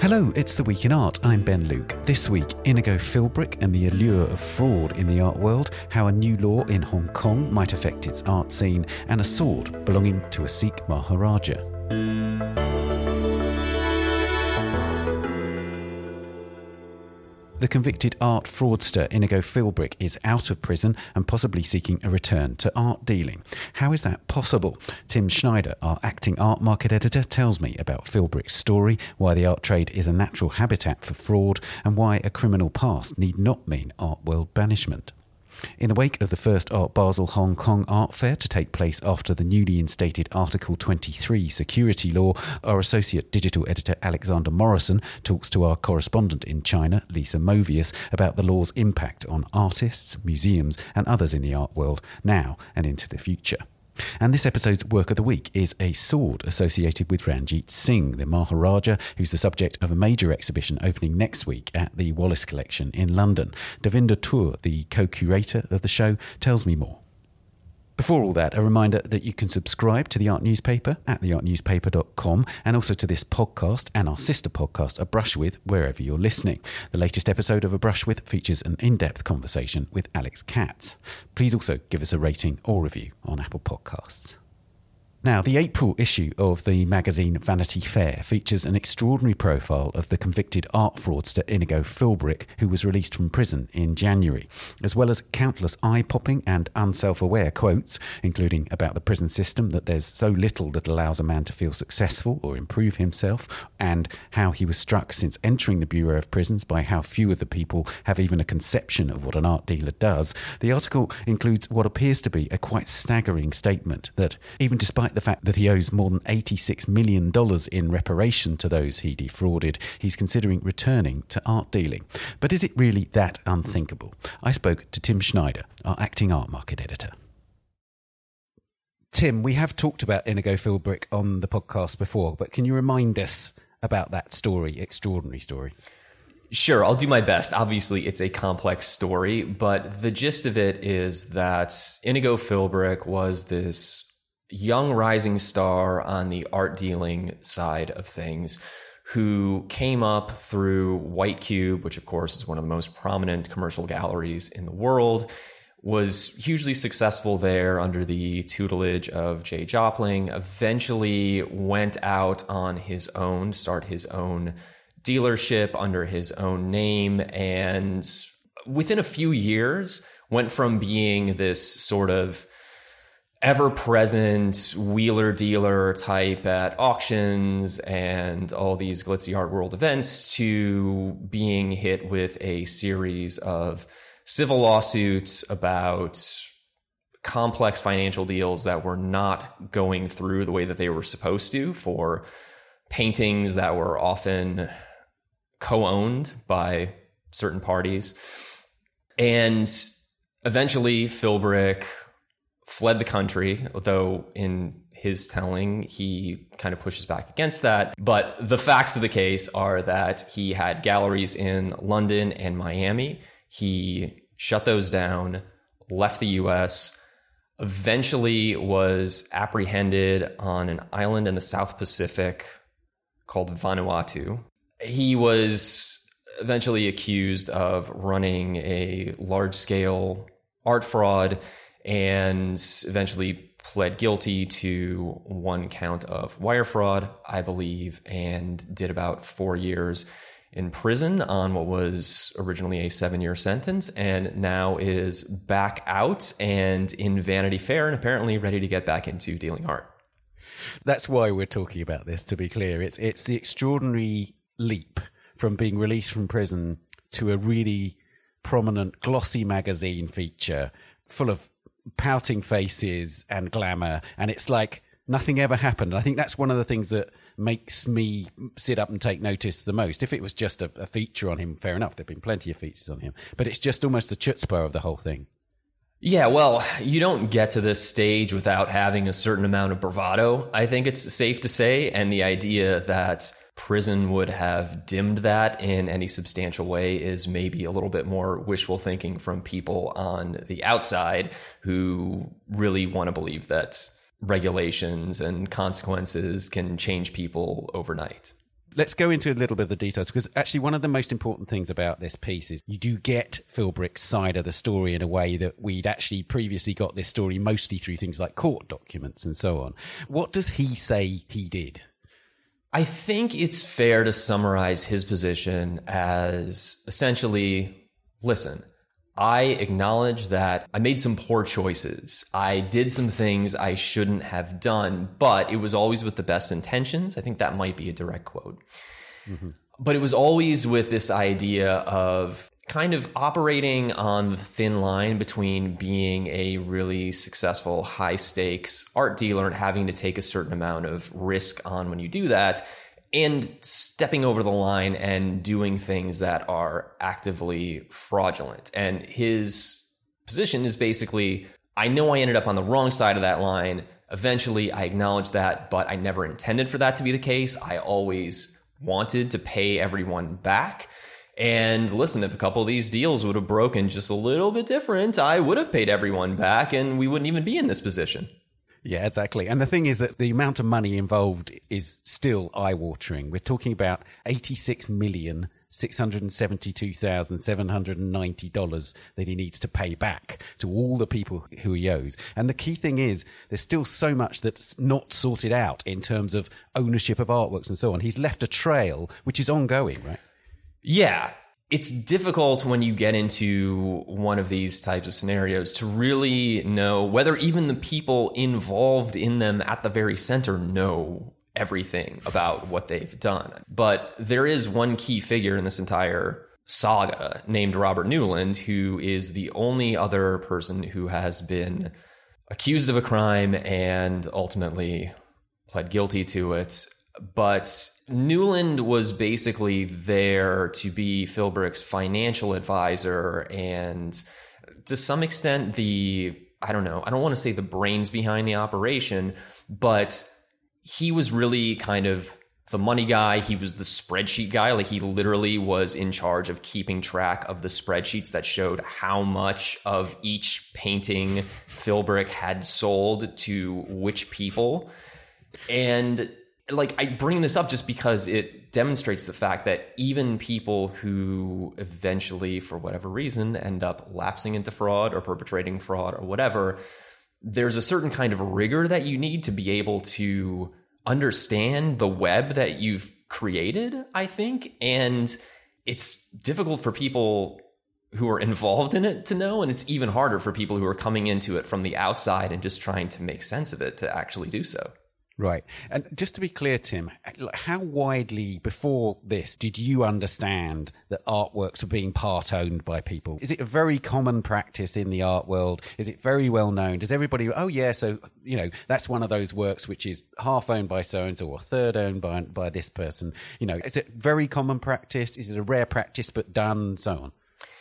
Hello, it's The Week in Art. I'm Ben Luke. This week, Inigo Philbrick and the allure of fraud in the art world, how a new law in Hong Kong might affect its art scene, and a sword belonging to a Sikh Maharaja. The convicted art fraudster Inigo Philbrick is out of prison and possibly seeking a return to art dealing. How is that possible? Tim Schneider, our acting art market editor, tells me about Philbrick's story, why the art trade is a natural habitat for fraud, and why a criminal past need not mean art world banishment. In the wake of the first Art Basel Hong Kong art fair to take place after the newly instated Article 23 security law, our associate digital editor Alexander Morrison talks to our correspondent in China, Lisa Movius, about the law's impact on artists, museums and others in the art world now and into the future. And this episode's Work of the Week is a sword associated with Ranjit Singh, the Maharaja, who's the subject of a major exhibition opening next week at the Wallace Collection in London. Devinder Tour, the co-curator of the show, tells me more. Before all that, a reminder that you can subscribe to The Art Newspaper at theartnewspaper.com and also to this podcast and our sister podcast, A Brush With, wherever you're listening. The latest episode of A Brush With features an in-depth conversation with Alex Katz. Please also give us a rating or review on Apple Podcasts. Now, the April issue of the magazine Vanity Fair features an extraordinary profile of the convicted art fraudster Inigo Philbrick, who was released from prison in January, as well as countless eye-popping and unself-aware quotes, including about the prison system, that there's so little that allows a man to feel successful or improve himself, and how he was struck since entering the Bureau of Prisons by how few of the people have even a conception of what an art dealer does. The article includes what appears to be a quite staggering statement that, even despite the fact that he owes more than $86 million in reparation to those he defrauded, he's considering returning to art dealing. But is it really that unthinkable? I spoke to Tim Schneider, our acting art market editor. Tim, we have talked about Inigo Philbrick on the podcast before, but can you remind us about that story, extraordinary story? Sure, I'll do my best. Obviously, it's a complex story, but the gist of it is that Inigo Philbrick was this young rising star on the art dealing side of things who came up through White Cube, which of course is one of the most prominent commercial galleries in the world, was hugely successful there under the tutelage of Jay Jopling, eventually went out on his own, started his own dealership under his own name, and within a few years went from being this sort of ever-present wheeler dealer type at auctions and all these glitzy art world events to being hit with a series of civil lawsuits about complex financial deals that were not going through the way that they were supposed to for paintings that were often co-owned by certain parties. And eventually Philbrick fled the country, though in his telling, he kind of pushes back against that. But the facts of the case are that he had galleries in London and Miami. He shut those down, left the US, eventually was apprehended on an island in the South Pacific called Vanuatu. He was eventually accused of running a large-scale art fraud and eventually pled guilty to one count of wire fraud, I believe, and did about 4 years in prison on what was originally a 7-year sentence, and now is back out and in Vanity Fair and apparently ready to get back into dealing art. That's why we're talking about this, to be clear. It's the extraordinary leap from being released from prison to a really prominent glossy magazine feature full of pouting faces and glamour, and it's like nothing ever happened. And I think that's one of the things that makes me sit up and take notice the most. If it was just a feature on him, fair enough, there've been plenty of features on him, but it's just almost the chutzpah of the whole thing. Yeah, well, you don't get to this stage without having a certain amount of bravado, I think it's safe to say, and the idea that prison would have dimmed that in any substantial way is maybe a little bit more wishful thinking from people on the outside who really want to believe that regulations and consequences can change people overnight. Let's go into a little bit of the details, because actually one of the most important things about this piece is you do get Philbrick's side of the story in a way that we'd actually previously got this story mostly through things like court documents and so on. What does he say he did? I think it's fair to summarize his position as essentially, listen, I acknowledge that I made some poor choices. I did some things I shouldn't have done, but it was always with the best intentions. I think that might be a direct quote. Mm-hmm. But it was always with this idea of kind of operating on the thin line between being a really successful, high stakes art dealer and having to take a certain amount of risk on when you do that, and stepping over the line and doing things that are actively fraudulent. And his position is basically, I know I ended up on the wrong side of that line. Eventually, I acknowledge that, but I never intended for that to be the case. I always wanted to pay everyone back. And listen, if a couple of these deals would have broken just a little bit different, I would have paid everyone back and we wouldn't even be in this position. Yeah, exactly. And the thing is that the amount of money involved is still eye-watering. We're talking about $86,672,790 that he needs to pay back to all the people who he owes. And the key thing is there's still so much that's not sorted out in terms of ownership of artworks and so on. He's left a trail which is ongoing, right? Yeah. It's difficult when you get into one of these types of scenarios to really know whether even the people involved in them at the very center know everything about what they've done. But there is one key figure in this entire saga named Robert Newland, who is the only other person who has been accused of a crime and ultimately pled guilty to it. But Newland was basically there to be Philbrick's financial advisor and to some extent I don't want to say the brains behind the operation, but he was really kind of the money guy. He was the spreadsheet guy. Like, he literally was in charge of keeping track of the spreadsheets that showed how much of each painting Philbrick had sold to which people. And like, I bring this up just because it demonstrates the fact that even people who eventually, for whatever reason, end up lapsing into fraud or perpetrating fraud or whatever, there's a certain kind of rigor that you need to be able to understand the web that you've created, I think. And it's difficult for people who are involved in it to know, and it's even harder for people who are coming into it from the outside and just trying to make sense of it to actually do so. Right. And just to be clear, Tim, how widely before this did you understand that artworks were being part owned by people? Is it a very common practice in the art world? Is it very well known? Does everybody, oh yeah, so, you know, that's one of those works which is half owned by so-and-so or a third owned by this person? You know, is it very common practice? Is it a rare practice but done, so on?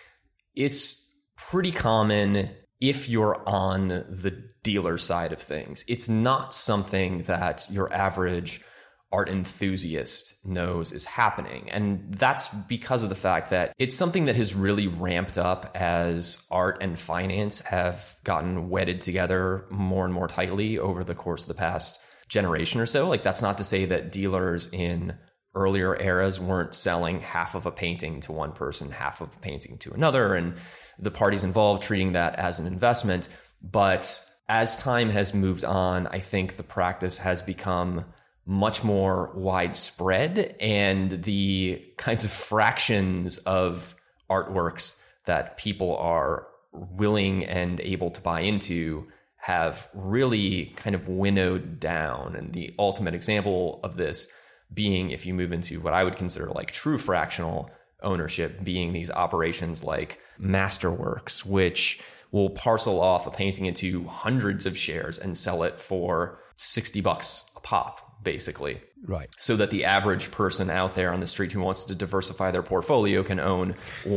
It's pretty common if you're on the dealer side of things. It's not something that your average art enthusiast knows is happening. And that's because of the fact that it's something that has really ramped up as art and finance have gotten wedded together more and more tightly over the course of the past generation or so. Like, that's not to say that dealers in earlier eras weren't selling half of a painting to one person, half of a painting to another, and the parties involved treating that as an investment. But as time has moved on, I think the practice has become much more widespread, and the kinds of fractions of artworks that people are willing and able to buy into have really kind of winnowed down. And the ultimate example of this being, if you move into what I would consider like true fractional ownership, being these operations like Masterworks, which will parcel off a painting into hundreds of shares and sell it for $60 a pop, basically. Right. So that the average person out there on the street who wants to diversify their portfolio can own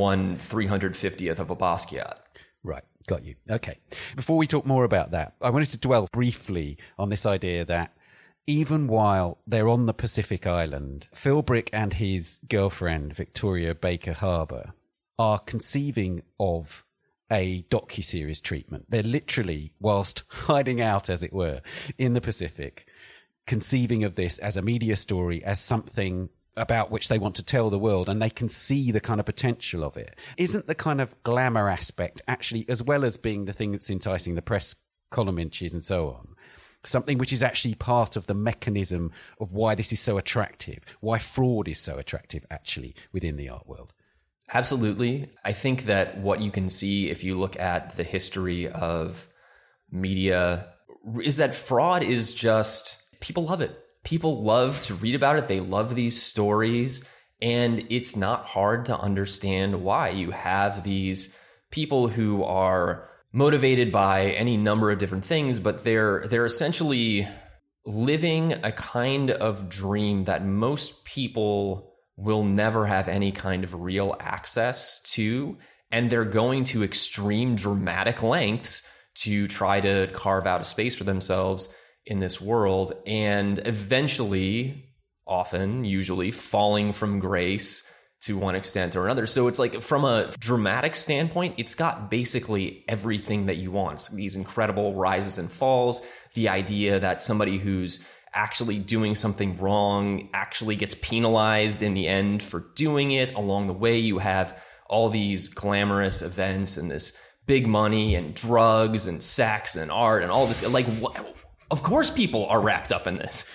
1/350th of a Basquiat. Right. Got you. Okay. Before we talk more about that, I wanted to dwell briefly on this idea that even while they're on the Pacific Island, Philbrick and his girlfriend, Victoria Baker Harbour, are conceiving of a docuseries treatment. They're literally, whilst hiding out, as it were, in the Pacific, conceiving of this as a media story, as something about which they want to tell the world, and they can see the kind of potential of it. Isn't the kind of glamour aspect actually, as well as being the thing that's enticing the press column inches and so on, something which is actually part of the mechanism of why this is so attractive, why fraud is so attractive actually within the art world? Absolutely. I think that what you can see if you look at the history of media is that fraud is just, people love it. People love to read about it. They love these stories. And it's not hard to understand why. You have these people who are motivated by any number of different things, but they're essentially living a kind of dream that most people will never have any kind of real access to. And they're going to extreme dramatic lengths to try to carve out a space for themselves in this world, and eventually, often, usually, falling from grace to one extent or another. So it's like, from a dramatic standpoint, it's got basically everything that you want. It's these incredible rises and falls, the idea that somebody who's actually doing something wrong actually gets penalized in the end for doing it. Along the way, you have all these glamorous events and this big money and drugs and sex and art and all this. Like, what? Of course people are wrapped up in this.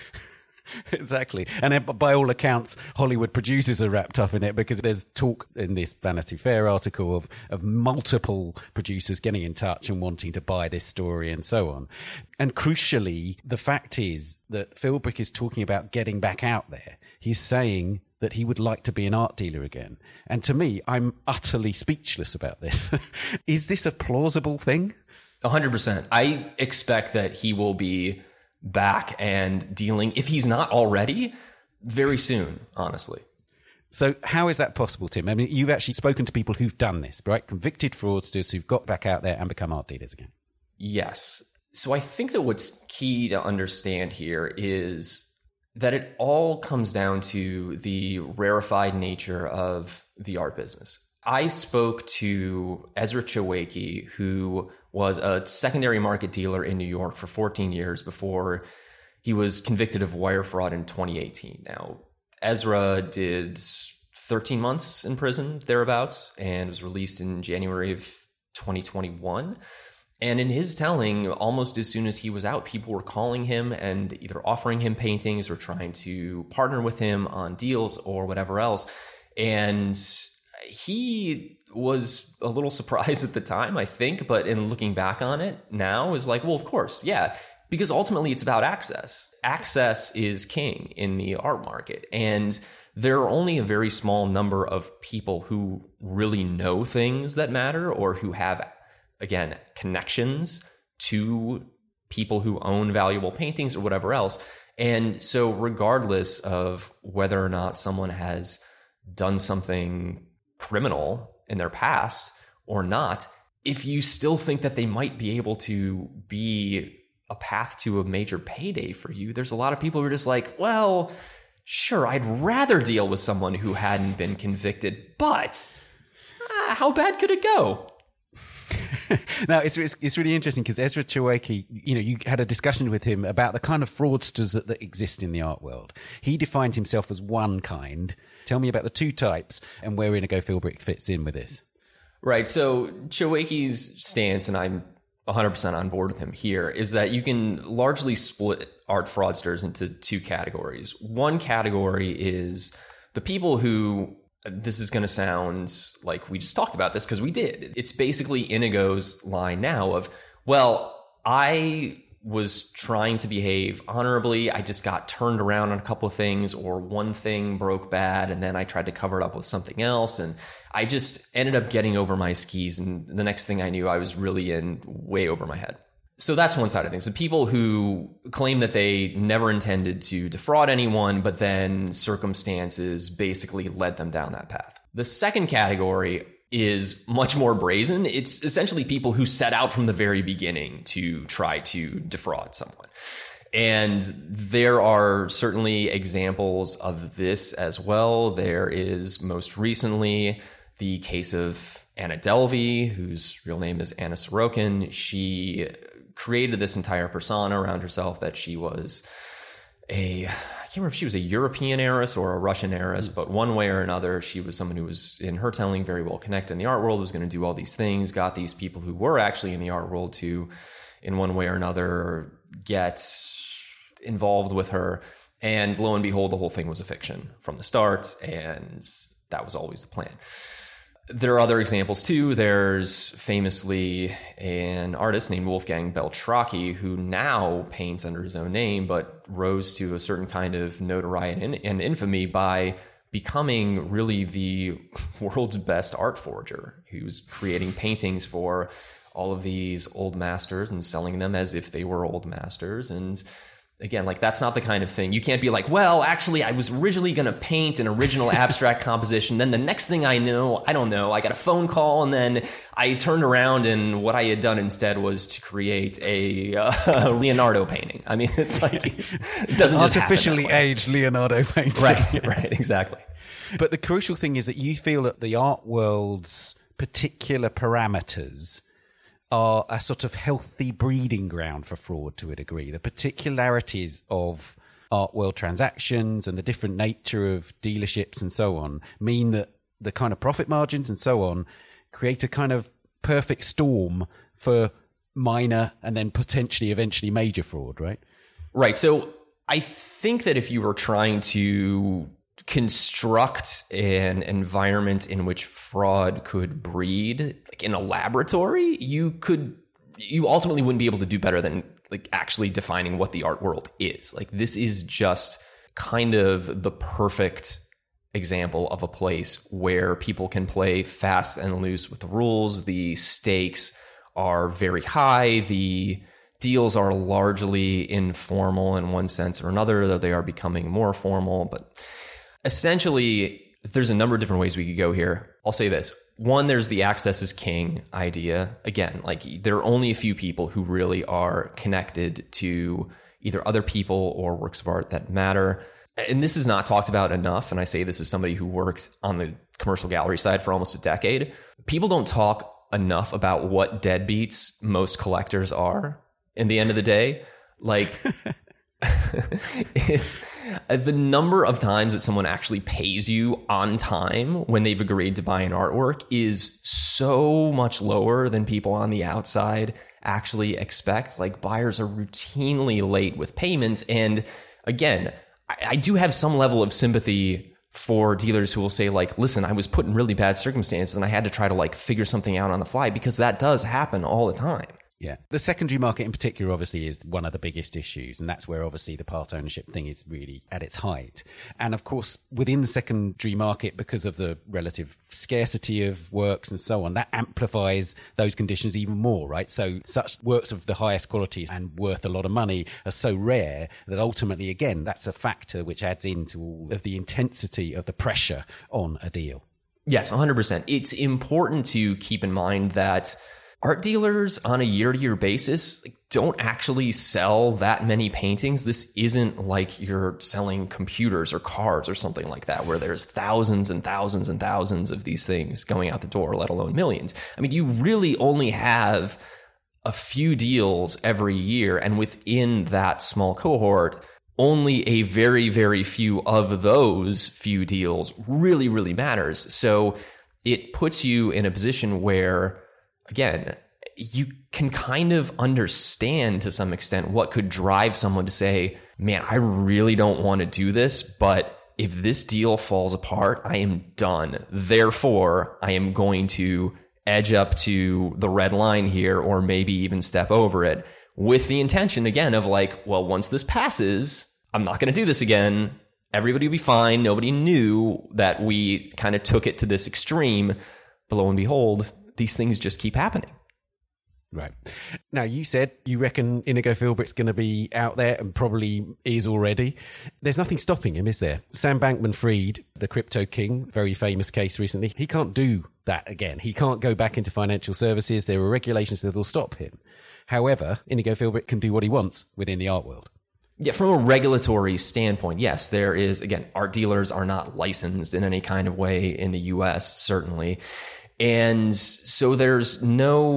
Exactly. And by all accounts, Hollywood producers are wrapped up in it, because there's talk in this Vanity Fair article of multiple producers getting in touch and wanting to buy this story and so on. And crucially, the fact is that Philbrick is talking about getting back out there. He's saying that he would like to be an art dealer again. And to me, I'm utterly speechless about this. Is this a plausible thing? 100%. I expect that he will be back and dealing, if he's not already, very soon, honestly. So how is that possible, Tim? I mean, you've actually spoken to people who've done this, right? Convicted fraudsters who've got back out there and become art dealers again. Yes. So I think that what's key to understand here is that it all comes down to the rarefied nature of the art business. I spoke to Ezra Chowacki, who was a secondary market dealer in New York for 14 years before he was convicted of wire fraud in 2018. Now, Ezra did 13 months in prison, thereabouts, and was released in January of 2021. And in his telling, almost as soon as he was out, people were calling him and either offering him paintings or trying to partner with him on deals or whatever else. And he was a little surprised at the time, I think, but in looking back on it now is like, well, of course, yeah, because ultimately it's about access. Access is king in the art market. And there are only a very small number of people who really know things that matter, or who have, again, connections to people who own valuable paintings or whatever else. And so regardless of whether or not someone has done something criminal in their past or not, if you still think that they might be able to be a path to a major payday for you, there's a lot of people who are just like, well, sure, I'd rather deal with someone who hadn't been convicted, but how bad could it go? Now, it's really interesting because Ezra Chowacki, you had a discussion with him about the kind of fraudsters that exist in the art world. He defined himself as one kind. Tell me about the two types and where Inigo Philbrick fits in with this. Right. So Chowacki's stance, and I'm 100% on board with him here, is that you can largely split art fraudsters into two categories. One category is the people who, this is going to sound like we just talked about this because we did. It's basically Inigo's line now of, well, I was trying to behave honorably. I just got turned around on a couple of things, or one thing broke bad, and then I tried to cover it up with something else. And I just ended up getting over my skis. And the next thing I knew, I was really in way over my head. So that's one side of things. The people who claim that they never intended to defraud anyone, but then circumstances basically led them down that path. The second category is much more brazen. It's essentially people who set out from the very beginning to try to defraud someone. And there are certainly examples of this as well. There is most recently the case of Anna Delvey, whose real name is Anna Sorokin. She created this entire persona around herself that she was I can't remember if she was a European heiress or a Russian heiress, but one way or another, she was someone who was, in her telling, very well connected in the art world, was going to do all these things, got these people who were actually in the art world to, in one way or another, get involved with her. And lo and behold, the whole thing was a fiction from the start, and that was always the plan. There are other examples too. There's famously an artist named Wolfgang Beltracchi who now paints under his own name, but rose to a certain kind of notoriety and infamy by becoming really the world's best art forger. He was creating paintings for all of these old masters and selling them as if they were old masters. And again, like, that's not the kind of thing. You can't be like, well, actually, I was originally going to paint an original abstract composition. Then the next thing I know, I don't know, I got a phone call, and then I turned around, and what I had done instead was to create a Leonardo painting. I mean, it's like, it doesn't just artificially aged Leonardo painting. Right, exactly. But the crucial thing is that you feel that the art world's particular parameters are a sort of healthy breeding ground for fraud to a degree. The particularities of art world transactions and the different nature of dealerships and so on mean that the kind of profit margins and so on create a kind of perfect storm for minor and then potentially eventually major fraud, right? Right. So I think that if you were trying to construct an environment in which fraud could breed, like in a laboratory, you ultimately wouldn't be able to do better than like actually defining what the art world is. Like, this is just kind of the perfect example of a place where people can play fast and loose with the rules. The stakes are very high. The deals are largely informal in one sense or another, though they are becoming more formal. But essentially, there's a number of different ways we could go here. I'll say this. One, there's the access is king idea. Again, like, there are only a few people who really are connected to either other people or works of art that matter. And this is not talked about enough. And I say this as somebody who worked on the commercial gallery side for almost a decade. People don't talk enough about what deadbeats most collectors are in the end of the day. Like, it's the number of times that someone actually pays you on time when they've agreed to buy an artwork is so much lower than people on the outside actually expect. Like, buyers are routinely late with payments. And again, I do have some level of sympathy for dealers who will say, like, listen, I was put in really bad circumstances and I had to try to like figure something out on the fly, because that does happen all the time. Yeah. The secondary market in particular obviously is one of the biggest issues, and that's where obviously the part ownership thing is really at its height. And of course, within the secondary market, because of the relative scarcity of works and so on, that amplifies those conditions even more, right? So such works of the highest quality and worth a lot of money are so rare that ultimately, again, that's a factor which adds into all of the intensity of the pressure on a deal. Yes, 100%. It's important to keep in mind that art dealers on a year-to-year basis don't actually sell that many paintings. This isn't like you're selling computers or cars or something like that, where there's thousands and thousands and thousands of these things going out the door, let alone millions. I mean, you really only have a few deals every year, and within that small cohort, only a very, very few of those few deals really, really matters. So it puts you in a position where, again, you can kind of understand to some extent what could drive someone to say, man, I really don't want to do this, but if this deal falls apart, I am done. Therefore, I am going to edge up to the red line here, or maybe even step over it, with the intention, again, of like, well, once this passes, I'm not going to do this again. Everybody will be fine. Nobody knew that we kind of took it to this extreme. But lo and behold, these things just keep happening. Right. Now, you said you reckon Inigo Philbrick's going to be out there, and probably is already. There's nothing stopping him, is there? Sam Bankman-Fried, the crypto king, very famous case recently, he can't do that again. He can't go back into financial services. There are regulations that will stop him. However, Inigo Philbrick can do what he wants within the art world. Yeah, from a regulatory standpoint, yes, there is, again, art dealers are not licensed in any kind of way in the US, certainly. And so there's no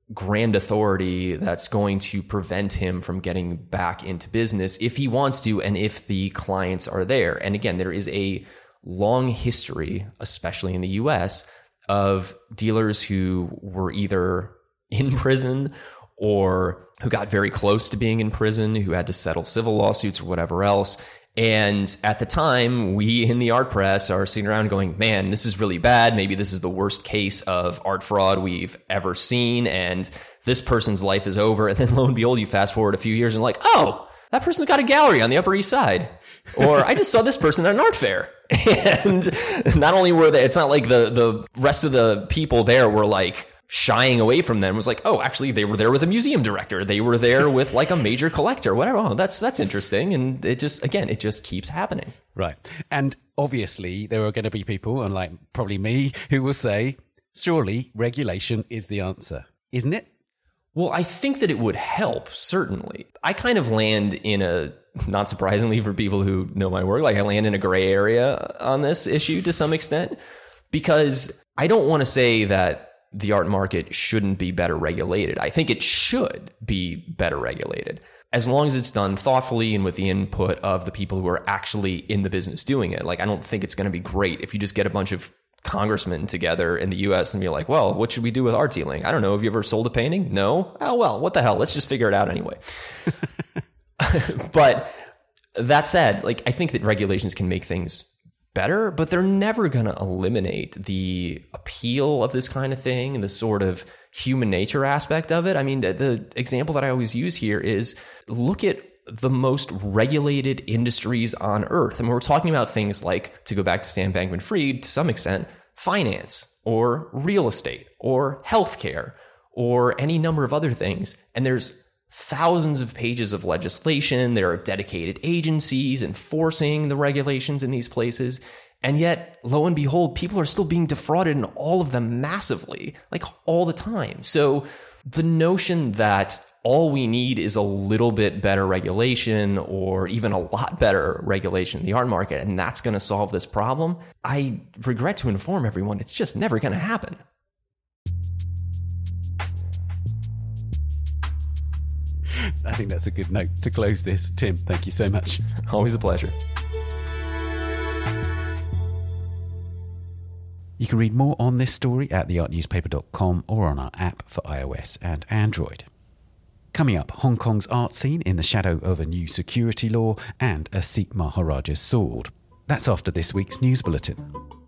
grand authority that's going to prevent him from getting back into business if he wants to and if the clients are there. And again, there is a long history, especially in the US, of dealers who were either in prison or who got very close to being in prison, who had to settle civil lawsuits or whatever else. And at the time, we in the art press are sitting around going, man, this is really bad. Maybe this is the worst case of art fraud we've ever seen. And this person's life is over. And then lo and behold, you fast forward a few years and like, oh, that person's got a gallery on the Upper East Side. Or I just saw this person at an art fair. And not only were they, it's not like the rest of the people there were like shying away from them. It was like, oh, actually, they were there with a museum director. They were there with like a major collector, whatever. Oh, that's interesting. And it just keeps happening. Right. And obviously, there are going to be people, unlike probably me, who will say, surely regulation is the answer, isn't it? Well, I think that it would help, certainly. I kind of land in a, not surprisingly for people who know my work, like I land in a gray area on this issue to some extent, because I don't want to say that the art market shouldn't be better regulated. I think it should be better regulated, as long as it's done thoughtfully and with the input of the people who are actually in the business doing it. Like, I don't think it's going to be great if you just get a bunch of congressmen together in the US and be like, well, what should we do with art dealing? I don't know. Have you ever sold a painting? No? Oh, well, what the hell? Let's just figure it out anyway. But that said, like, I think that regulations can make things better, but they're never going to eliminate the appeal of this kind of thing and the sort of human nature aspect of it. I mean, the example that I always use here is look at the most regulated industries on earth. And we're talking about things like, to go back to Sam Bankman-Fried to some extent, finance or real estate or healthcare or any number of other things. And there's thousands of pages of legislation. There are dedicated agencies enforcing the regulations in these places. And yet, lo and behold, people are still being defrauded in all of them massively, like all the time. So the notion that all we need is a little bit better regulation or even a lot better regulation in the art market, and that's going to solve this problem, I regret to inform everyone, it's just never going to happen. I think that's a good note to close this. Tim, thank you so much. Always a pleasure. You can read more on this story at theartnewspaper.com or on our app for iOS and Android. Coming up, Hong Kong's art scene in the shadow of a new security law and a Sikh Maharaja's sword. That's after this week's news bulletin.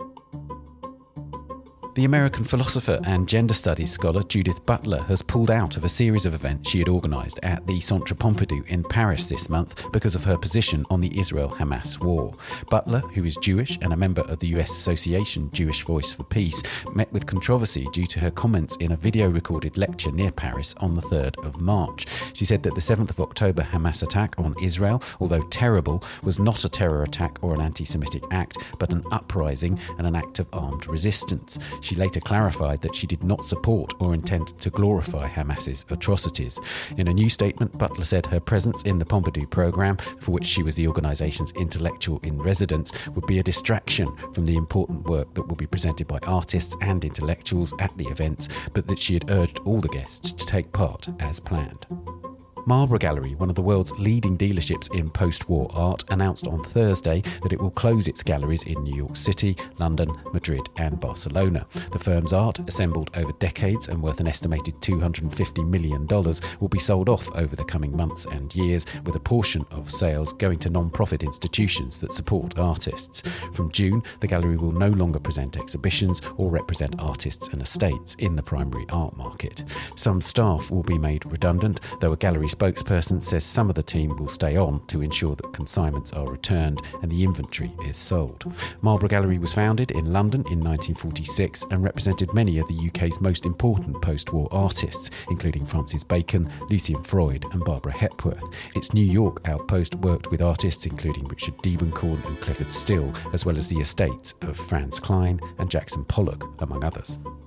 The American philosopher and gender studies scholar Judith Butler has pulled out of a series of events she had organised at the Centre Pompidou in Paris this month because of her position on the Israel-Hamas war. Butler, who is Jewish and a member of the US Association Jewish Voice for Peace, met with controversy due to her comments in a video-recorded lecture near Paris on the 3rd of March. She said that the 7th of October Hamas attack on Israel, although terrible, was not a terror attack or an anti-Semitic act, but an uprising and an act of armed resistance. She later clarified that she did not support or intend to glorify Hamas's atrocities. In a new statement, Butler said her presence in the Pompidou programme, for which she was the organisation's intellectual in residence, would be a distraction from the important work that will be presented by artists and intellectuals at the events, but that she had urged all the guests to take part as planned. Marlborough Gallery, one of the world's leading dealerships in post-war art, announced on Thursday that it will close its galleries in New York City, London, Madrid and Barcelona. The firm's art, assembled over decades and worth an estimated $250 million, will be sold off over the coming months and years, with a portion of sales going to non-profit institutions that support artists. From June, the gallery will no longer present exhibitions or represent artists and estates in the primary art market. Some staff will be made redundant, though a gallery spokesperson says some of the team will stay on to ensure that consignments are returned and the inventory is sold. Marlborough Gallery was founded in London in 1946 and represented many of the UK's most important post-war artists, including Francis Bacon, Lucian Freud and Barbara Hepworth. Its New York outpost worked with artists including Richard Diebenkorn and Clifford Still, as well as the estates of Franz Klein and Jackson Pollock, among others.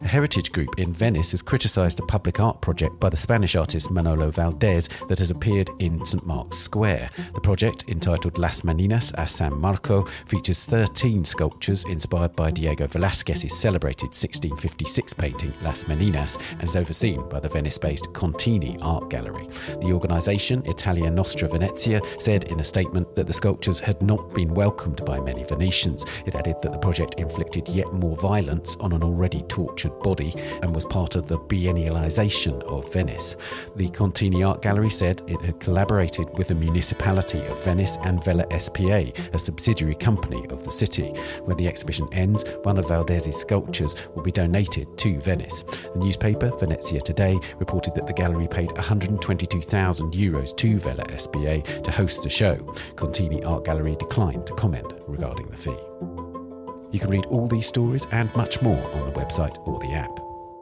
A heritage group in Venice has criticised a public art project by the Spanish artist Manolo Valdés that has appeared in St Mark's Square. The project, entitled Las Meninas a San Marco, features 13 sculptures inspired by Diego Velázquez's celebrated 1656 painting Las Meninas and is overseen by the Venice-based Contini Art Gallery. The organisation, Italia Nostra Venezia, said in a statement that the sculptures had not been welcomed by many Venetians. It added that the project inflicted yet more violence on an already tortured body and was part of the biennialisation of Venice. The Contini Art Gallery said it had collaborated with the municipality of Venice and Vela SPA, a subsidiary company of the city. When the exhibition ends, one of Valdés's sculptures will be donated to Venice. The newspaper, Venezia Today, reported that the gallery paid €122,000 to Vela SPA to host the show. Contini Art Gallery declined to comment regarding the fee. You can read all these stories and much more on the website or the app.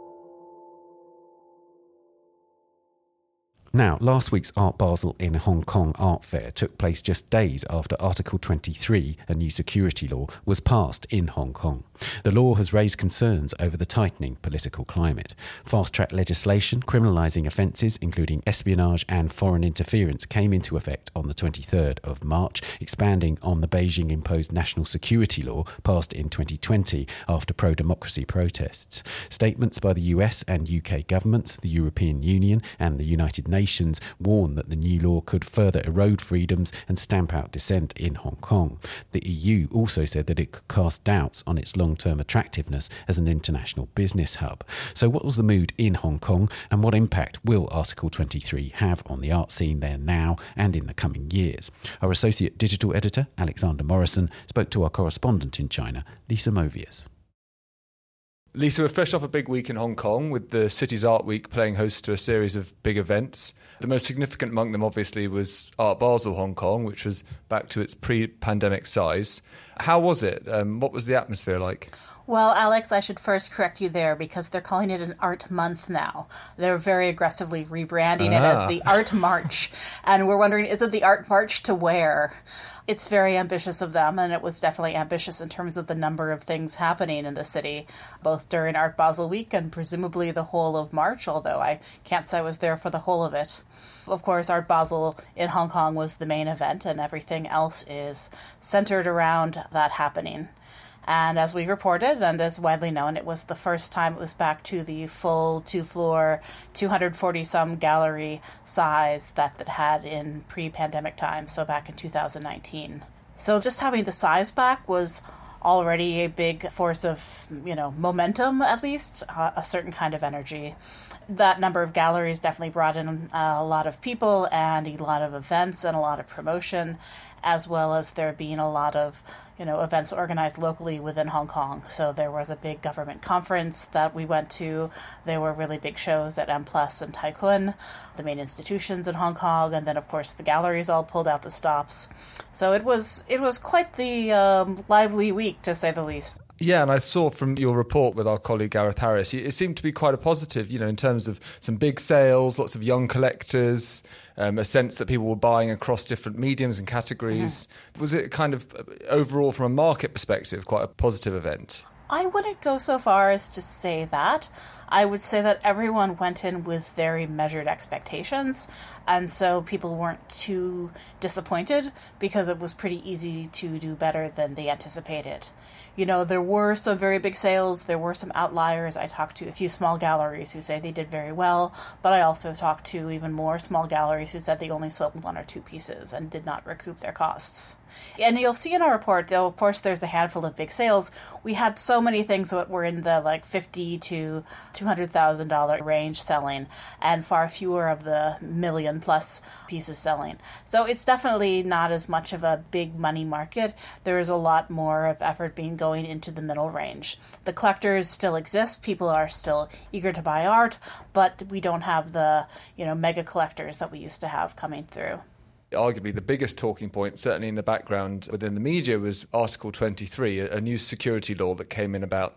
Now, last week's Art Basel in Hong Kong art fair took place just days after Article 23, a new security law, was passed in Hong Kong. The law has raised concerns over the tightening political climate. Fast-track legislation criminalising offences, including espionage and foreign interference, came into effect on the 23rd of March, expanding on the Beijing-imposed national security law passed in 2020 after pro-democracy protests. Statements by the US and UK governments, the European Union and the United Nations warn that the new law could further erode freedoms and stamp out dissent in Hong Kong. The EU also said that it could cast doubts on its long-term attractiveness as an international business hub. So what was the mood in Hong Kong, and what impact will Article 23 have on the art scene there now and in the coming years? Our associate digital editor, Alexander Morrison, spoke to our correspondent in China, Lisa Movius. Lisa, we're fresh off a big week in Hong Kong with the city's Art Week playing host to a series of big events. The most significant among them, obviously, was Art Basel Hong Kong, which was back to its pre-pandemic size. How was it? What was the atmosphere like? Well, Alex, I should first correct you there because they're calling it an Art Month now. They're very aggressively rebranding it as the Art March. And we're wondering, is it the Art March to where? It's very ambitious of them, and it was definitely ambitious in terms of the number of things happening in the city, both during Art Basel Week and presumably the whole of March, although I can't say I was there for the whole of it. Of course, Art Basel in Hong Kong was the main event, and everything else is centered around that happening. And as we reported, and as widely known, it was the first time it was back to the full two-floor, 240-some gallery size that it had in pre-pandemic times, so back in 2019. So just having the size back was already a big force of, momentum, at least, a certain kind of energy. That number of galleries definitely brought in a lot of people and a lot of events and a lot of promotion, as well as there being a lot of, events organized locally within Hong Kong. So there was a big government conference that we went to. There were really big shows at M+ and Tai Kwun, the main institutions in Hong Kong, and then, of course, the galleries all pulled out the stops. So it was quite the lively week, to say the least. Yeah, and I saw from your report with our colleague Gareth Harris, it seemed to be quite a positive, in terms of some big sales, lots of young collectors, a sense that people were buying across different mediums and categories. Yeah. Was it kind of, overall, from a market perspective, quite a positive event? I wouldn't go so far as to say that. I would say that everyone went in with very measured expectations, and so people weren't too disappointed because it was pretty easy to do better than they anticipated. There were some very big sales, there were some outliers. I talked to a few small galleries who say they did very well, but I also talked to even more small galleries who said they only sold one or two pieces and did not recoup their costs. And you'll see in our report, though, of course, there's a handful of big sales. We had so many things that were in the $50,000 to $200,000 range selling, and far fewer of the million-plus pieces selling. So it's definitely not as much of a big money market. There is a lot more of effort being going into the middle range. The collectors still exist. People are still eager to buy art, but we don't have the mega collectors that we used to have coming through. Arguably the biggest talking point, certainly in the background within the media, was Article 23, a new security law that came in about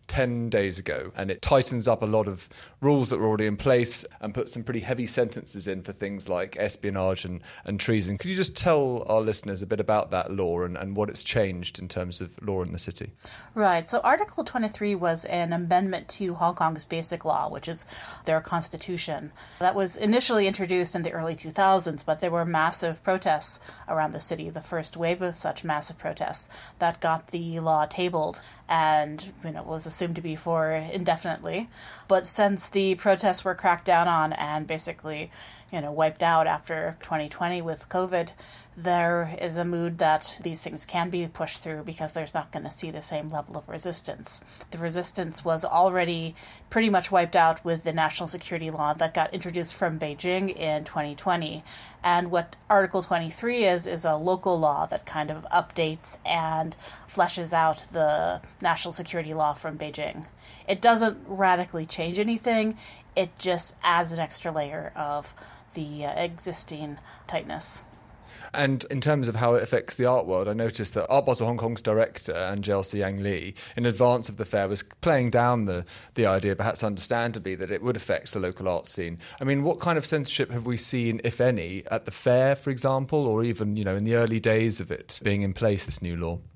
10 days ago, and it tightens up a lot of rules that were already in place and puts some pretty heavy sentences in for things like espionage and treason. Could you just tell our listeners a bit about that law and what it's changed in terms of law in the city? Right. So Article 23 was an amendment to Hong Kong's Basic Law, which is their constitution. That was initially introduced in the early 2000s, but there were massive protests around the city, the first wave of such massive protests that got the law tabled and was assumed to be for indefinitely. But since the protests were cracked down on and basically wiped out after 2020 with COVID, there is a mood that these things can be pushed through because there's not going to see the same level of resistance. The resistance was already pretty much wiped out with the national security law that got introduced from Beijing in 2020. And what Article 23 is a local law that kind of updates and fleshes out the national security law from Beijing. It doesn't radically change anything. It just adds an extra layer of the existing tightness. And in terms of how it affects the art world, I noticed that Art Basel Hong Kong's director, Angel Siang Lee, in advance of the fair was playing down the idea, perhaps understandably, that it would affect the local art scene. I mean, what kind of censorship have we seen, if any, at the fair, for example, or even, in the early days of it being in place, this new law?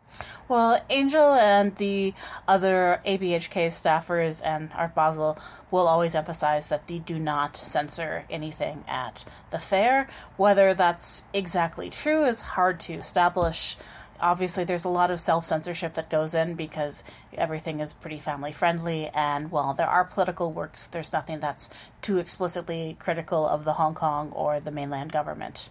Well, Angel and the other ABHK staffers and Art Basel will always emphasize that they do not censor anything at the fair. Whether that's exactly true is hard to establish. Obviously, there's a lot of self-censorship that goes in because everything is pretty family-friendly, and while there are political works, there's nothing that's too explicitly critical of the Hong Kong or the mainland government.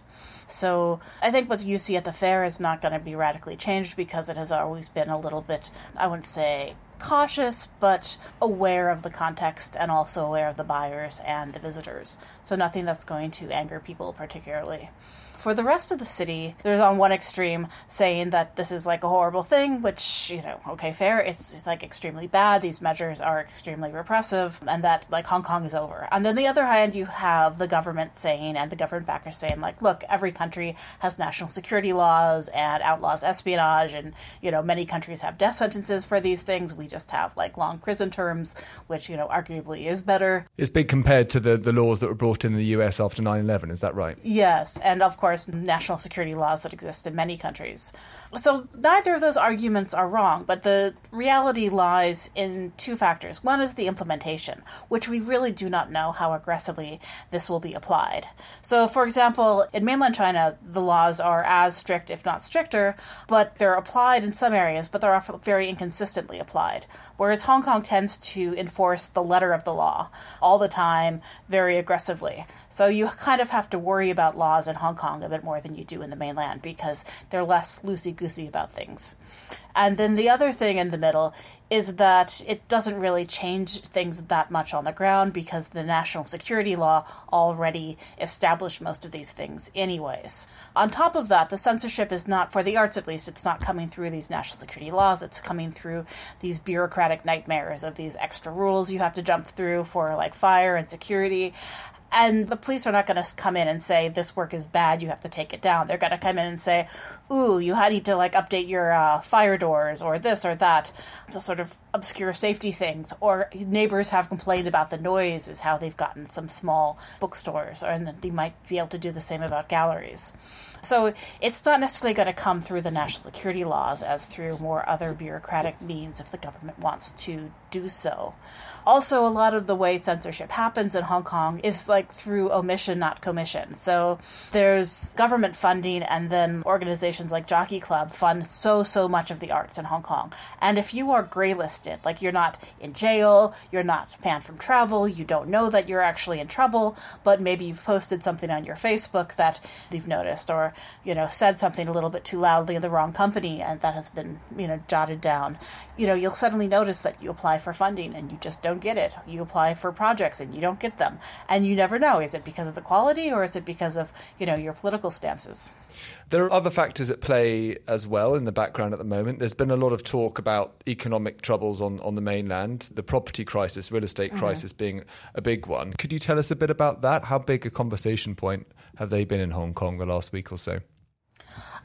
So I think what you see at the fair is not going to be radically changed because it has always been a little bit, I wouldn't say cautious, but aware of the context and also aware of the buyers and the visitors. So nothing that's going to anger people particularly. For the rest of the city, there's on one extreme saying that this is like a horrible thing, which, okay, fair, it's like extremely bad, these measures are extremely repressive, and that like Hong Kong is over. And then the other hand, you have the government saying, and the government backers saying, like, look, every country has national security laws and outlaws espionage, and, many countries have death sentences for these things. We just have like long prison terms, which, arguably is better. It's big compared to the laws that were brought in the US after 9/11, is that right? Yes, and of course, national security laws that exist in many countries. So neither of those arguments are wrong, but the reality lies in two factors. One is the implementation, which we really do not know how aggressively this will be applied. So, for example, in mainland China, the laws are as strict, if not stricter, but they're applied in some areas, but they're often very inconsistently applied. Whereas Hong Kong tends to enforce the letter of the law all the time, very aggressively. So you kind of have to worry about laws in Hong Kong a bit more than you do in the mainland because they're less loosey-goosey about things. And then the other thing in the middle is that it doesn't really change things that much on the ground because the national security law already established most of these things anyways. On top of that, the censorship is not, for the arts at least, it's not coming through these national security laws, it's coming through these bureaucratic nightmares of these extra rules you have to jump through for like fire and security. And the police are not going to come in and say, this work is bad, you have to take it down. They're going to come in and say, ooh, you need to update your fire doors or this or that, the sort of obscure safety things. Or neighbors have complained about the noise is how they've gotten some small bookstores, and they might be able to do the same about galleries. So it's not necessarily going to come through the national security laws as through more other bureaucratic means if the government wants to do so. Also, a lot of the way censorship happens in Hong Kong is through omission, not commission. So there's government funding, and then organizations like Jockey Club fund so much of the arts in Hong Kong. And if you are graylisted, you're not in jail, you're not banned from travel, you don't know that you're actually in trouble, but maybe you've posted something on your Facebook that you've noticed, or, said something a little bit too loudly in the wrong company, and that has been, jotted down. You'll suddenly notice that you apply for funding and you just don't get it. You apply for projects and you don't get them. And you never know, is it because of the quality or is it because of, your political stances? There are other factors at play as well in the background at the moment. There's been a lot of talk about economic troubles on the mainland, the property crisis, real estate crisis being a big one. Could you tell us a bit about that? How big a conversation point have they been in Hong Kong the last week or so?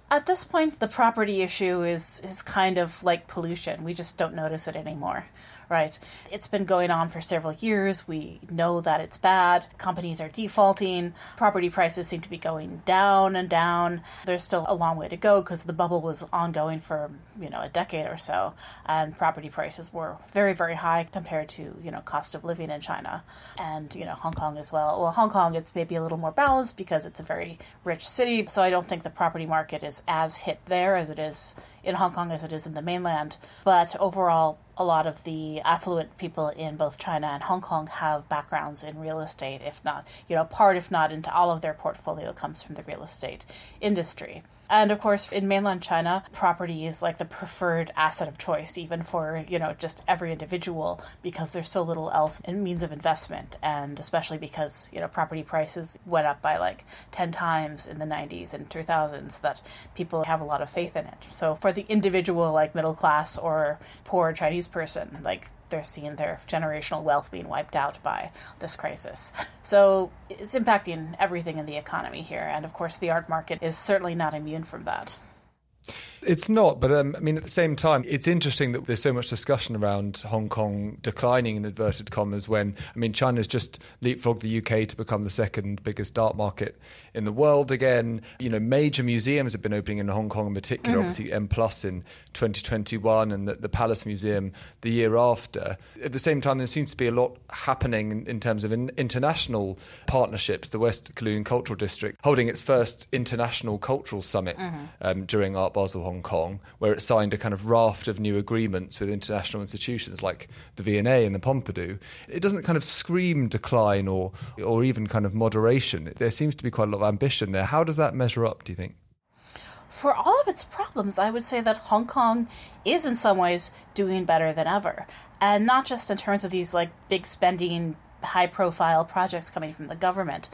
At this point, the property issue is kind of like pollution. We just don't notice it anymore, right? It's been going on for several years. We know that it's bad. Companies are defaulting. Property prices seem to be going down and down. There's still a long way to go because the bubble was ongoing for, a decade or so, and property prices were very, very high compared to, cost of living in China and, Hong Kong as well. Well, Hong Kong, it's maybe a little more balanced because it's a very rich city, so I don't think the property market is as hit there as it is in Hong Kong as it is in the mainland. But overall, a lot of the affluent people in both China and Hong Kong have backgrounds in real estate, if not, if not into all of their portfolio comes from the real estate industry. And of course, in mainland China, property is like the preferred asset of choice, even for, just every individual, because there's so little else in means of investment. And especially because, property prices went up by like 10 times in the 90s and 2000s, that people have a lot of faith in it. So for the individual, like middle class or poor Chinese person, like they're seeing their generational wealth being wiped out by this crisis. So it's impacting everything in the economy here. And of course, the art market is certainly not immune from that. It's not, but at the same time, it's interesting that there's so much discussion around Hong Kong declining in inverted commas when, China's just leapfrogged the UK to become the second biggest art market in the world again. Major museums have been opening in Hong Kong in particular, obviously M Plus in 2021 and the Palace Museum the year after. At the same time, there seems to be a lot happening in terms of international partnerships. The West Kowloon Cultural District holding its first international cultural summit during Art Basel Hong Kong, where it signed a kind of raft of new agreements with international institutions like the V&A and the Pompidou. It doesn't kind of scream decline or even kind of moderation. There seems to be quite a lot of ambition there. How does that measure up, do you think? For all of its problems, I would say that Hong Kong is in some ways doing better than ever. And not just in terms of these like big spending, high-profile projects coming from the government.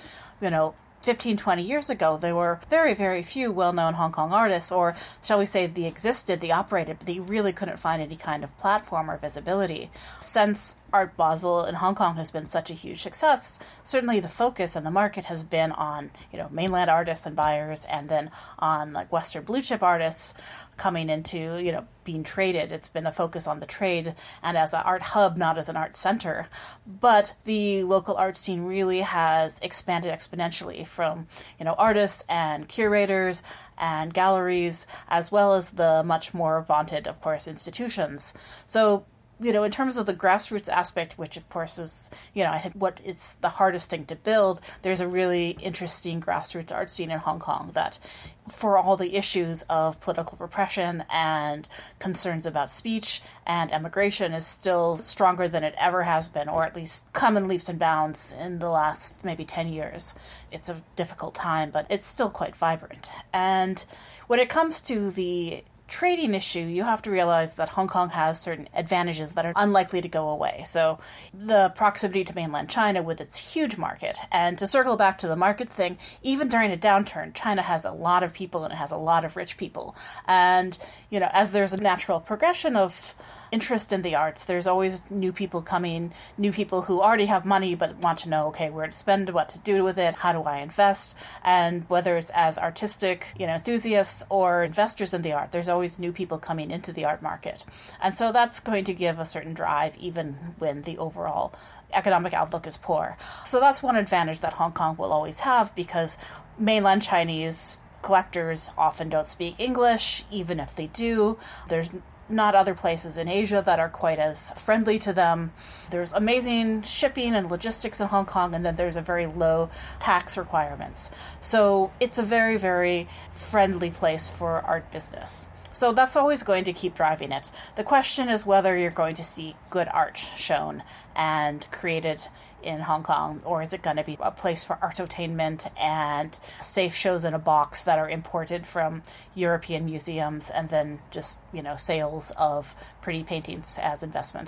15, 20 years ago, there were very, very few well-known Hong Kong artists, or shall we say they existed, they operated, but they really couldn't find any kind of platform or visibility. Since Art Basel in Hong Kong has been such a huge success, certainly the focus and the market has been on, mainland artists and buyers, and then on like Western blue chip artists coming into, being traded. It's been a focus on the trade and as an art hub, not as an art center. But the local art scene really has expanded exponentially from, artists and curators and galleries, as well as the much more vaunted, of course, institutions. So, in terms of the grassroots aspect, which of course is, I think what is the hardest thing to build, there's a really interesting grassroots art scene in Hong Kong that, for all the issues of political repression and concerns about speech and emigration, is still stronger than it ever has been, or at least come in leaps and bounds in the last maybe 10 years. It's a difficult time, but it's still quite vibrant. And when it comes to the trading issue, you have to realize that Hong Kong has certain advantages that are unlikely to go away. So the proximity to mainland China with its huge market. And to circle back to the market thing, even during a downturn, China has a lot of people and it has a lot of rich people. And, as there's a natural progression of interest in the arts, there's always new people coming, new people who already have money but want to know, okay, where to spend, what to do with it, how do I invest? And whether it's as artistic, enthusiasts or investors in the art, there's always new people coming into the art market. And so that's going to give a certain drive even when the overall economic outlook is poor. So that's one advantage that Hong Kong will always have, because mainland Chinese collectors often don't speak English. Even if they do, there's not other places in Asia that are quite as friendly to them. There's amazing shipping and logistics in Hong Kong, and then there's a very low tax requirements. So it's a very, very friendly place for art business. So that's always going to keep driving it. The question is whether you're going to see good art shown and created in Hong Kong, or is it going to be a place for artotainment and safe shows in a box that are imported from European museums and then just, sales of pretty paintings as investment.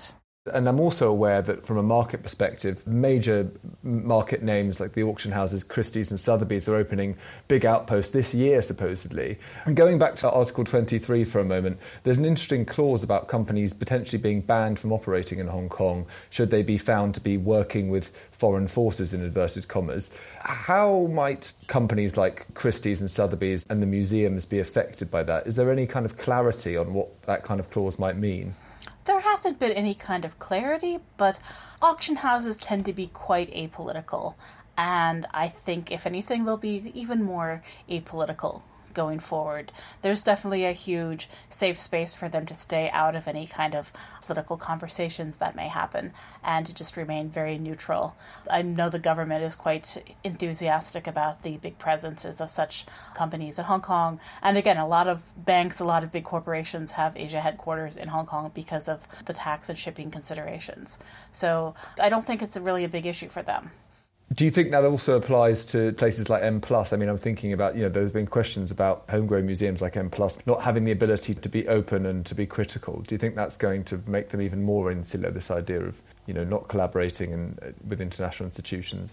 And I'm also aware that from a market perspective, major market names like the auction houses Christie's and Sotheby's are opening big outposts this year, supposedly. And going back to Article 23 for a moment, there's an interesting clause about companies potentially being banned from operating in Hong Kong should they be found to be working with foreign forces, in inverted commas. How might companies like Christie's and Sotheby's and the museums be affected by that? Is there any kind of clarity on what that kind of clause might mean? There hasn't been any kind of clarity, but auction houses tend to be quite apolitical. And I think, if anything, they'll be even more apolitical going forward. There's definitely a huge safe space for them to stay out of any kind of political conversations that may happen and to just remain very neutral. I know the government is quite enthusiastic about the big presences of such companies in Hong Kong. And again, a lot of banks, a lot of big corporations have Asia headquarters in Hong Kong because of the tax and shipping considerations. So I don't think it's really a big issue for them. Do you think that also applies to places like M+? I mean, I'm thinking about, there's been questions about homegrown museums like M+, not having the ability to be open and to be critical. Do you think that's going to make them even more insular, this idea of, not collaborating with international institutions?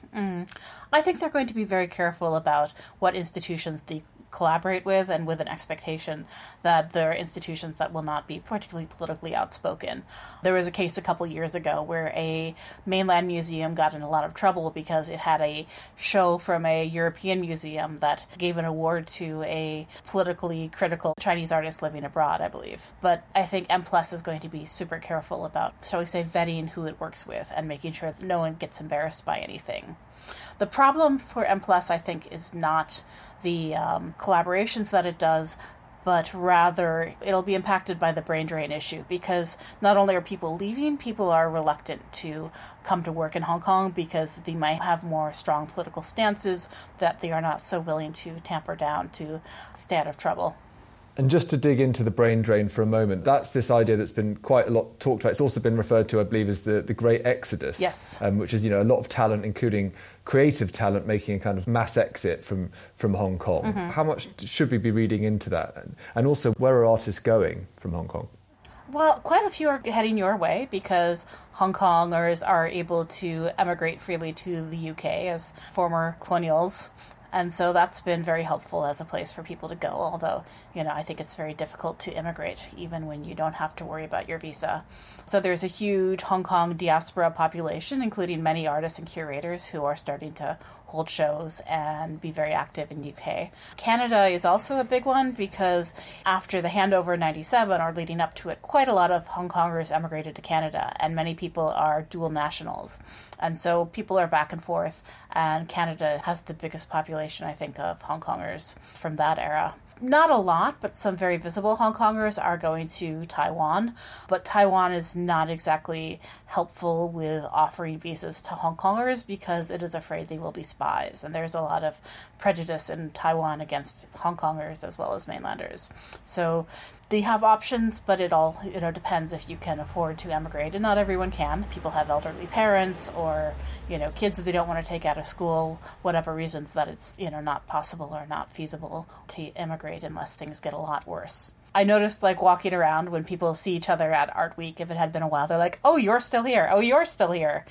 I think they're going to be very careful about what institutions they collaborate with, and with an expectation that there are institutions that will not be particularly politically outspoken. There was a case a couple years ago where a mainland museum got in a lot of trouble because it had a show from a European museum that gave an award to a politically critical Chinese artist living abroad, I believe. But I think M+ is going to be super careful about, shall we say, vetting who it works with and making sure that no one gets embarrassed by anything. The problem for M+, I think, is not the collaborations that it does, but rather it'll be impacted by the brain drain issue, because not only are people leaving, people are reluctant to come to work in Hong Kong because they might have more strong political stances that they are not so willing to tamper down to stay out of trouble. And just to dig into the brain drain for a moment, that's this idea that's been quite a lot talked about. It's also been referred to, I believe, as the Great Exodus. Yes. Which is, a lot of talent, including creative talent, making a kind of mass exit from Hong Kong. Mm-hmm. How much should we be reading into that? And also, where are artists going from Hong Kong? Well, quite a few are heading your way because Hong Kongers are able to emigrate freely to the UK as former colonials. And so that's been very helpful as a place for people to go, although, I think it's very difficult to immigrate, even when you don't have to worry about your visa. So there's a huge Hong Kong diaspora population, including many artists and curators who are starting to hold shows and be very active in the UK. Canada is also a big one because after the handover in 97 or leading up to it, quite a lot of Hong Kongers emigrated to Canada, and many people are dual nationals. And so people are back and forth, and Canada has the biggest population, I think, of Hong Kongers from that era. Not a lot, but some very visible Hong Kongers are going to Taiwan. But Taiwan is not exactly helpful with offering visas to Hong Kongers because it is afraid they will be spies. And there's a lot of prejudice in Taiwan against Hong Kongers as well as mainlanders. So they have options, but it all depends if you can afford to emigrate. And not everyone can. People have elderly parents or kids that they don't want to take out of school, whatever reasons that it's not possible or not feasible to immigrate unless things get a lot worse. I noticed, walking around when people see each other at Art Week, if it had been a while, they're like, "Oh, you're still here. Oh, you're still here."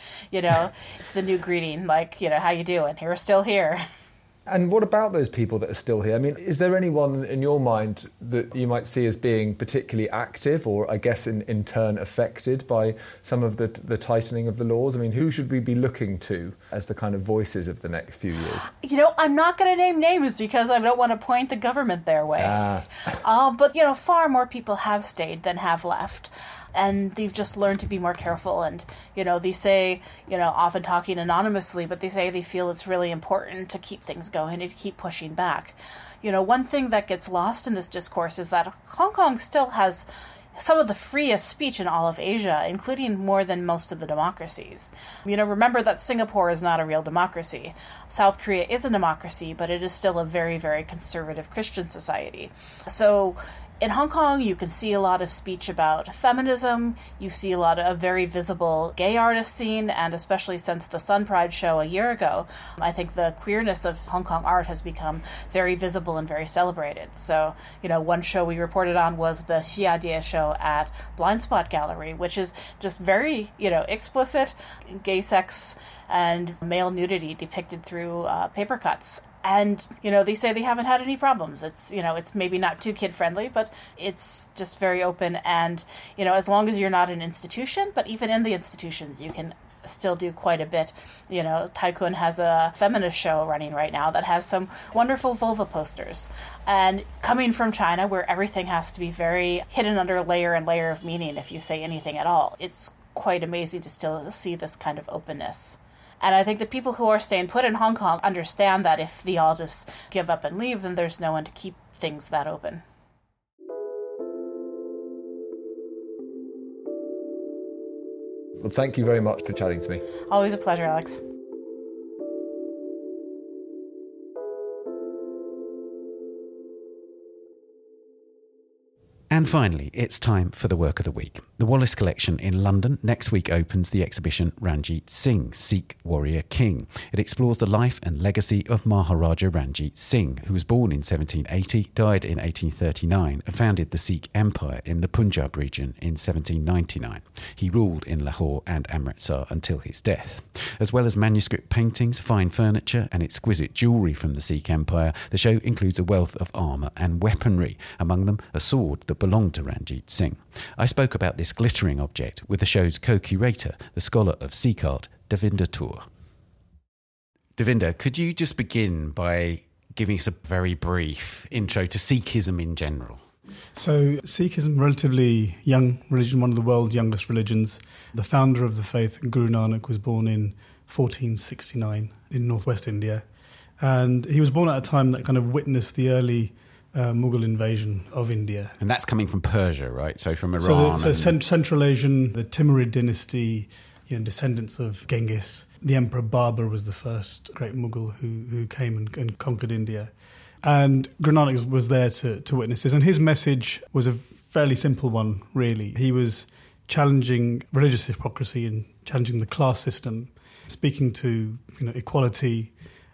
It's the new greeting, how you doing? You're still here. And what about those people that are still here? I mean, is there anyone in your mind that you might see as being particularly active or, I guess, in turn affected by some of the tightening of the laws? I mean, who should we be looking to as the kind of voices of the next few years? I'm not going to name names because I don't want to point the government their way. But, far more people have stayed than have left. And they've just learned to be more careful. And, they say, often talking anonymously, but they say they feel it's really important to keep things going and to keep pushing back. One thing that gets lost in this discourse is that Hong Kong still has some of the freest speech in all of Asia, including more than most of the democracies. Remember that Singapore is not a real democracy. South Korea is a democracy, but it is still a very, very conservative Christian society. So In Hong Kong, you can see a lot of speech about feminism. You see a lot of a very visible gay artist scene, and especially since the Sun Pride show a year ago, I think the queerness of Hong Kong art has become very visible and very celebrated. So, one show we reported on was the Xiadie show at Blind Spot Gallery, which is just very, explicit gay sex and male nudity depicted through paper cuts. And, they say they haven't had any problems. It's, it's maybe not too kid-friendly, but it's just very open. And, as long as you're not an institution, but even in the institutions, you can still do quite a bit. Taikun has a feminist show running right now that has some wonderful vulva posters. And coming from China, where everything has to be very hidden under layer and layer of meaning if you say anything at all, it's quite amazing to still see this kind of openness. And I think the people who are staying put in Hong Kong understand that if they all just give up and leave, then there's no one to keep things that open. Well, thank you very much for chatting to me. Always a pleasure, Alex. And finally, it's time for the work of the week. The Wallace Collection in London next week opens the exhibition Ranjit Singh, Sikh Warrior King. It explores the life and legacy of Maharaja Ranjit Singh, who was born in 1780, died in 1839, and founded the Sikh Empire in the Punjab region in 1799. He ruled in Lahore and Amritsar until his death. As well as manuscript paintings, fine furniture and exquisite jewellery from the Sikh Empire, the show includes a wealth of armour and weaponry, among them a sword that belonged to Ranjit Singh. I spoke about this glittering object with the show's co-curator, the scholar of Sikh art, Devinder Tour. Devinder, could you just begin by giving us a very brief intro to Sikhism in general? So Sikhism, relatively young religion, one of the world's youngest religions. The founder of the faith, Guru Nanak, was born in 1469 in northwest India. And he was born at a time that kind of witnessed the early Mughal invasion of India. And that's coming from Persia, right? So from Iran. So Central Asian, the Timurid dynasty, descendants of Genghis. The Emperor Babur was the first great Mughal who came and conquered India. And Guru Nanak was there to witness this. And his message was a fairly simple one, really. He was challenging religious hypocrisy and challenging the class system, speaking to equality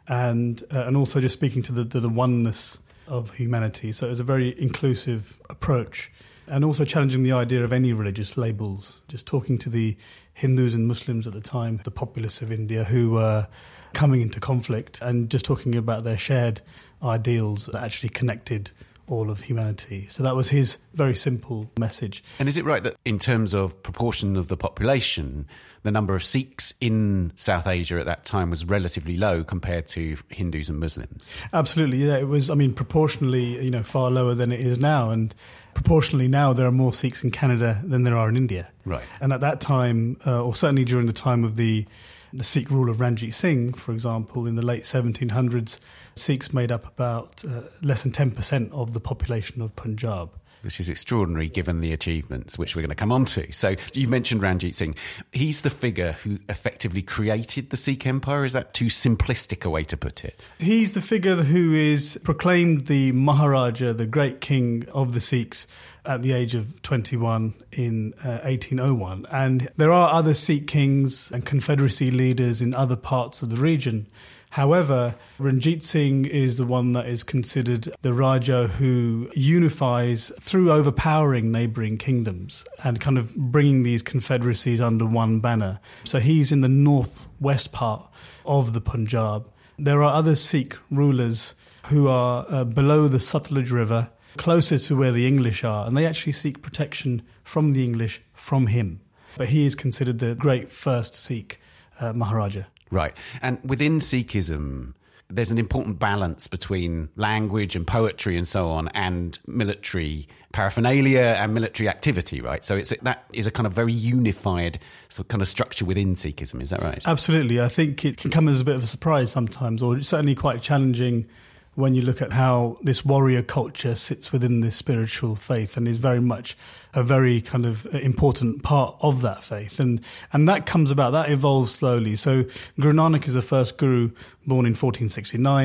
and also just speaking to the oneness of humanity. So it was a very inclusive approach, and also challenging the idea of any religious labels, just talking to the Hindus and Muslims at the time, the populace of India who were coming into conflict, and just talking about their shared ideals that actually connected all of humanity. So that was his very simple message. And is it right that in terms of proportion of the population, the number of Sikhs in South Asia at that time was relatively low compared to Hindus and Muslims? Absolutely, yeah. It was, proportionally, far lower than it is now. And proportionally now there are more Sikhs in Canada than there are in India. Right. And at that time, or certainly during the time of the Sikh rule of Ranjit Singh, for example, in the late 1700s, Sikhs made up about less than 10% of the population of Punjab. Which is extraordinary given the achievements, which we're going to come on to. So you mentioned Ranjit Singh. He's the figure who effectively created the Sikh Empire. Is that too simplistic a way to put it? He's the figure who is proclaimed the Maharaja, the great king of the Sikhs, at the age of 21 in 1801. And there are other Sikh kings and confederacy leaders in other parts of the region. However, Ranjit Singh is the one that is considered the Raja who unifies through overpowering neighbouring kingdoms and kind of bringing these confederacies under one banner. So he's in the northwest part of the Punjab. There are other Sikh rulers who are below the Sutlej River, closer to where the English are, and they actually seek protection from the English from him. But he is considered the great first Sikh Maharaja. Right. And within Sikhism, there's an important balance between language and poetry and so on and military paraphernalia and military activity, right? So that is a kind of very unified kind of structure within Sikhism, is that right? Absolutely. I think it can come as a bit of a surprise sometimes, or certainly quite challenging when you look at how this warrior culture sits within this spiritual faith and is very much a very kind of important part of that faith. And that comes about, that evolves slowly. So Guru Nanak is the first guru born in 1469.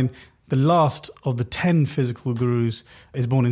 The last of the 10 physical gurus is born in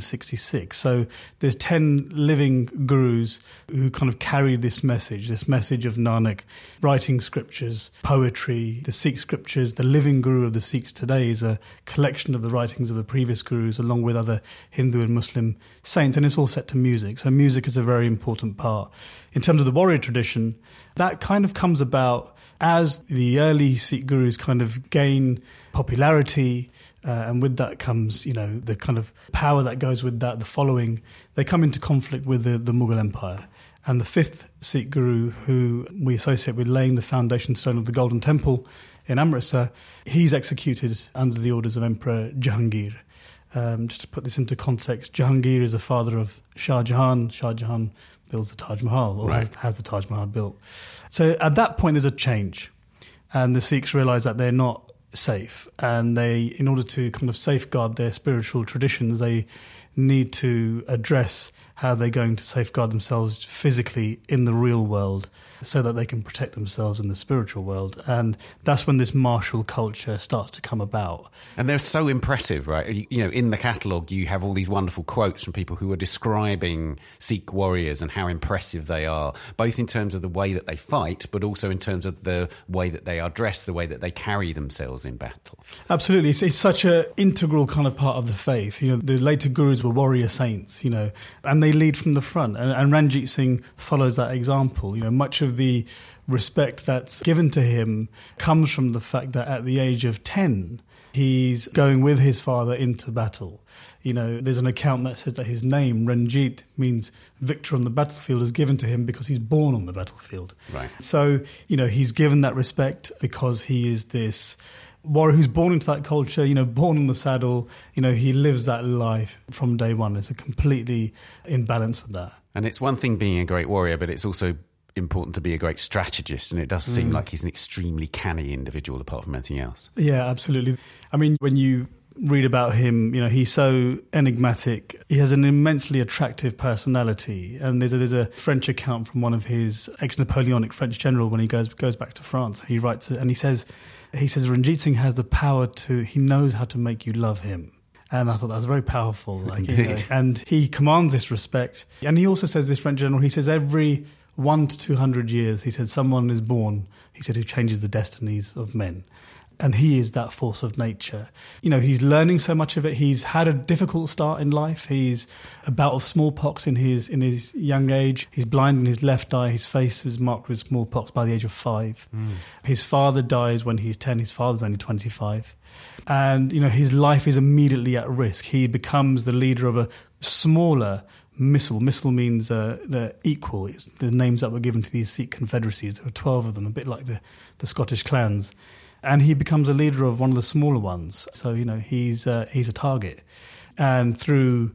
1666. So there's 10 living gurus who kind of carry this message of Nanak, writing scriptures, poetry, the Sikh scriptures. The living guru of the Sikhs today is a collection of the writings of the previous gurus, along with other Hindu and Muslim saints, and it's all set to music. So music is a very important part. In terms of the warrior tradition, that kind of comes about as the early Sikh gurus kind of gain popularity, and with that comes, the kind of power that goes with that, the following. They come into conflict with the Mughal Empire. And the fifth Sikh guru, who we associate with laying the foundation stone of the Golden Temple in Amritsar, he's executed under the orders of Emperor Jahangir. Just to put this into context, Jahangir is the father of Shah Jahan. Shah Jahan builds the Taj Mahal, or has the Taj Mahal built. So at that point, there's a change. And the Sikhs realise that they're not safe. And they, in order to kind of safeguard their spiritual traditions, they need to address how they're going to safeguard themselves physically in the real world so that they can protect themselves in the spiritual world. And that's when this martial culture starts to come about. And they're so impressive, right? In the catalogue, you have all these wonderful quotes from people who are describing Sikh warriors and how impressive they are, both in terms of the way that they fight, but also in terms of the way that they are dressed, the way that they carry themselves in battle. Absolutely. It's such an integral kind of part of the faith. The later gurus were warrior saints, and they lead from the front. And Ranjit Singh follows that example. Much of the respect that's given to him comes from the fact that at the age of 10, he's going with his father into battle. There's an account that says that his name, Ranjit, means victor on the battlefield, is given to him because he's born on the battlefield. Right. So, he's given that respect because he is this warrior who's born into that culture, born on the saddle. He lives that life from day one. It's a completely in balance with that. And it's one thing being a great warrior, but it's also important to be a great strategist, and it does seem like he's an extremely canny individual apart from anything else. Yeah, absolutely. I mean, when you read about him, he's so enigmatic. He has an immensely attractive personality, and there's a French account from one of his ex-Napoleonic French general when he goes back to France. He writes it, and he says Ranjit Singh has the power he knows how to make you love him. And I thought that was very powerful. And he commands this respect. And he also says, this French general, he says every 100 to 200 years, he said, someone is born, he said, who changes the destinies of men. And he is that force of nature. He's learning so much of it. He's had a difficult start in life. He's a bout of smallpox in his young age. He's blind in his left eye. His face is marked with smallpox by the age of 5. His father dies when he's 10. His father's only 25. And, his life is immediately at risk. He becomes the leader of a smaller Misl. Misl means the equal. It's the names that were given to these Sikh confederacies. There were 12 of them, a bit like the Scottish clans. And he becomes a leader of one of the smaller ones. So, he's a target. And through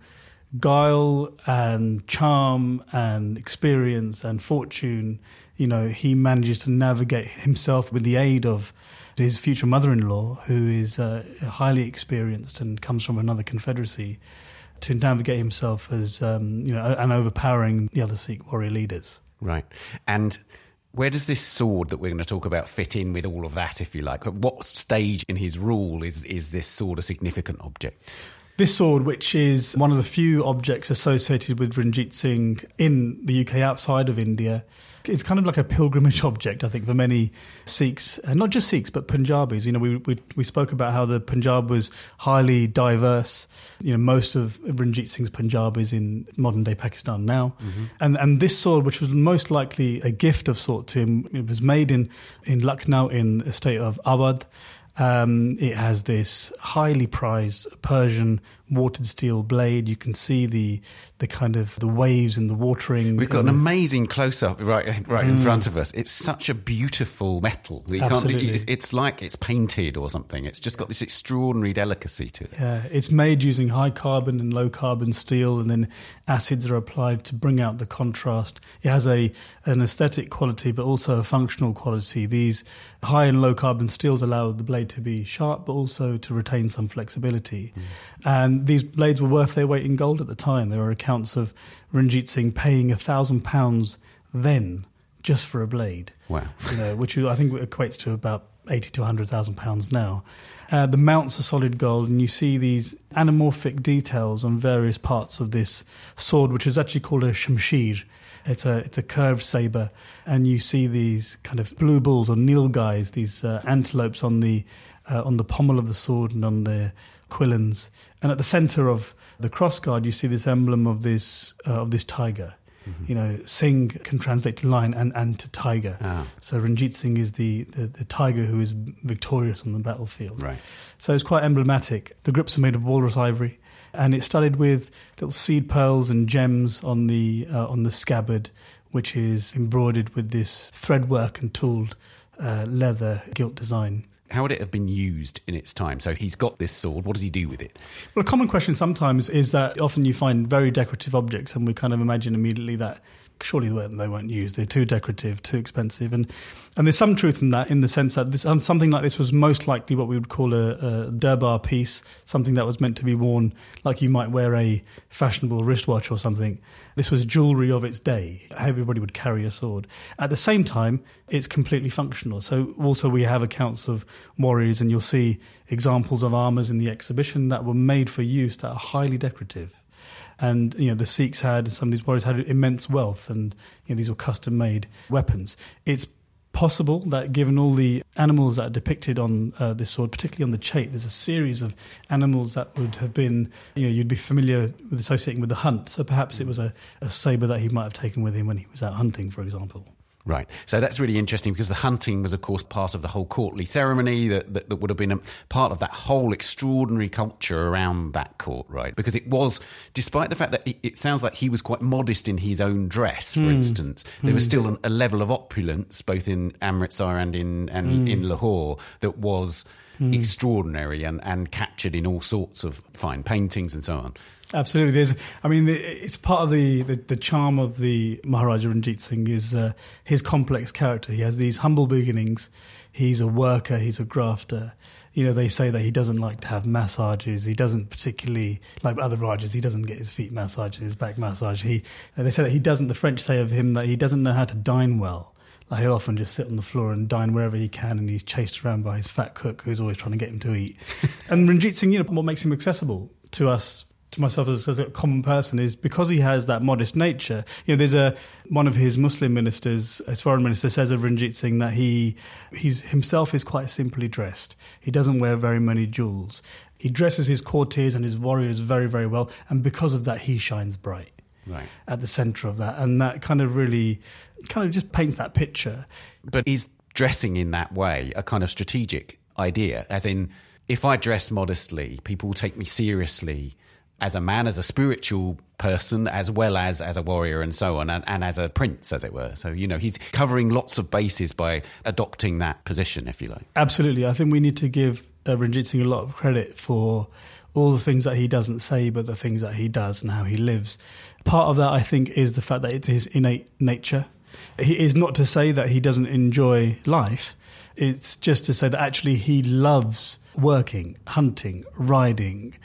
guile and charm and experience and fortune, he manages to navigate himself with the aid of his future mother-in-law, who is highly experienced and comes from another confederacy, to navigate himself as, and overpowering the other Sikh warrior leaders. Right. And where does this sword that we're going to talk about fit in with all of that, if you like? At what stage in his rule is this sword a significant object? This sword, which is one of the few objects associated with Ranjit Singh in the UK outside of India, it's kind of like a pilgrimage object, I think, for many Sikhs, and not just Sikhs, but Punjabis. We spoke about how the Punjab was highly diverse. Most of Ranjit Singh's Punjab is in modern-day Pakistan now. Mm-hmm. And this sword, which was most likely a gift of sort to him, it was made in Lucknow in the state of Awadh. It has this highly prized Persian watered steel blade. You can see the kind of the waves and the watering. We've got an amazing close-up right in front of us. It's such a beautiful metal. It's like it's painted or something. It's just got this extraordinary delicacy to it. Yeah, it's made using high carbon and low carbon steel, and then acids are applied to bring out the contrast. It has an aesthetic quality, but also a functional quality. These high and low carbon steels allow the blade to be sharp, but also to retain some flexibility. And these blades were worth their weight in gold at the time. There were accounts of Ranjit Singh paying £1,000 then just for a blade. Wow. Which I think equates to about £80,000 to £100,000 now. The mounts are solid gold, and you see these anamorphic details on various parts of this sword, which is actually called a shamshir. It's a curved sabre, and you see these kind of blue bulls or nilgais, these antelopes on the pommel of the sword and on the quillons. And at the centre of the crossguard, you see this emblem of this tiger. Mm-hmm. You know, Singh can translate to lion and to tiger. Ah. So Ranjit Singh is the tiger who is victorious on the battlefield. Right. So it's quite emblematic. The grips are made of walrus ivory, and it's studded with little seed pearls and gems on the scabbard, which is embroidered with this threadwork and tooled leather gilt design. How would it have been used in its time? So he's got this sword. What does he do with it? Well, a common question sometimes is that often you find very decorative objects, and we kind of imagine immediately that surely they weren't used. They're too decorative, too expensive. And there's some truth in that, in the sense that something like this was most likely what we would call a durbar piece, something that was meant to be worn like you might wear a fashionable wristwatch or something. This was jewellery of its day. Everybody would carry a sword. At the same time, it's completely functional. So also we have accounts of warriors, and you'll see examples of armours in the exhibition that were made for use that are highly decorative. And, you know, the Sikhs some of these warriors had immense wealth, and, you know, these were custom-made weapons. It's possible that given all the animals that are depicted on this sword, particularly on the chait, there's a series of animals that would have been, you know, you'd be familiar with associating with the hunt. So perhaps it was a sabre that he might have taken with him when he was out hunting, for example. Right. So that's really interesting, because the hunting was, of course, part of the whole courtly ceremony that would have been a part of that whole extraordinary culture around that court, right? Because it was, despite the fact that it sounds like he was quite modest in his own dress, for instance, there was still a level of opulence, both in Amritsar and in Lahore, that was extraordinary and captured in all sorts of fine paintings and so on. Absolutely. It's part of the charm of the Maharaja Ranjit Singh is his complex character. He has these humble beginnings. He's a worker. He's a grafter. You know, they say that he doesn't like to have massages. He doesn't particularly, like other Rajas, he doesn't get his feet massaged, his back massaged. They say that he doesn't, the French say of him that he doesn't know how to dine well. Like, he'll often just sit on the floor and dine wherever he can, and he's chased around by his fat cook who's always trying to get him to eat. And Ranjit Singh, you know, what makes him accessible to us, to myself as a common person, is because he has that modest nature. You know, there's one of his Muslim ministers, his foreign minister, says of Ranjit Singh that he's himself is quite simply dressed. He doesn't wear very many jewels. He dresses his courtiers and his warriors very, very well, and because of that, he shines bright. Right. At the centre of that, and that kind of just paints that picture. But is dressing in that way a kind of strategic idea? As in, if I dress modestly, people will take me seriously as a man, as a spiritual person, as well as a warrior and so on, and as a prince, as it were. So, you know, he's covering lots of bases by adopting that position, if you like. Absolutely. I think we need to give Ranjit Singh a lot of credit for all the things that he doesn't say, but the things that he does and how he lives. Part of that, I think, is the fact that it's his innate nature. It is not to say that he doesn't enjoy life. It's just to say that actually he loves working, hunting, riding,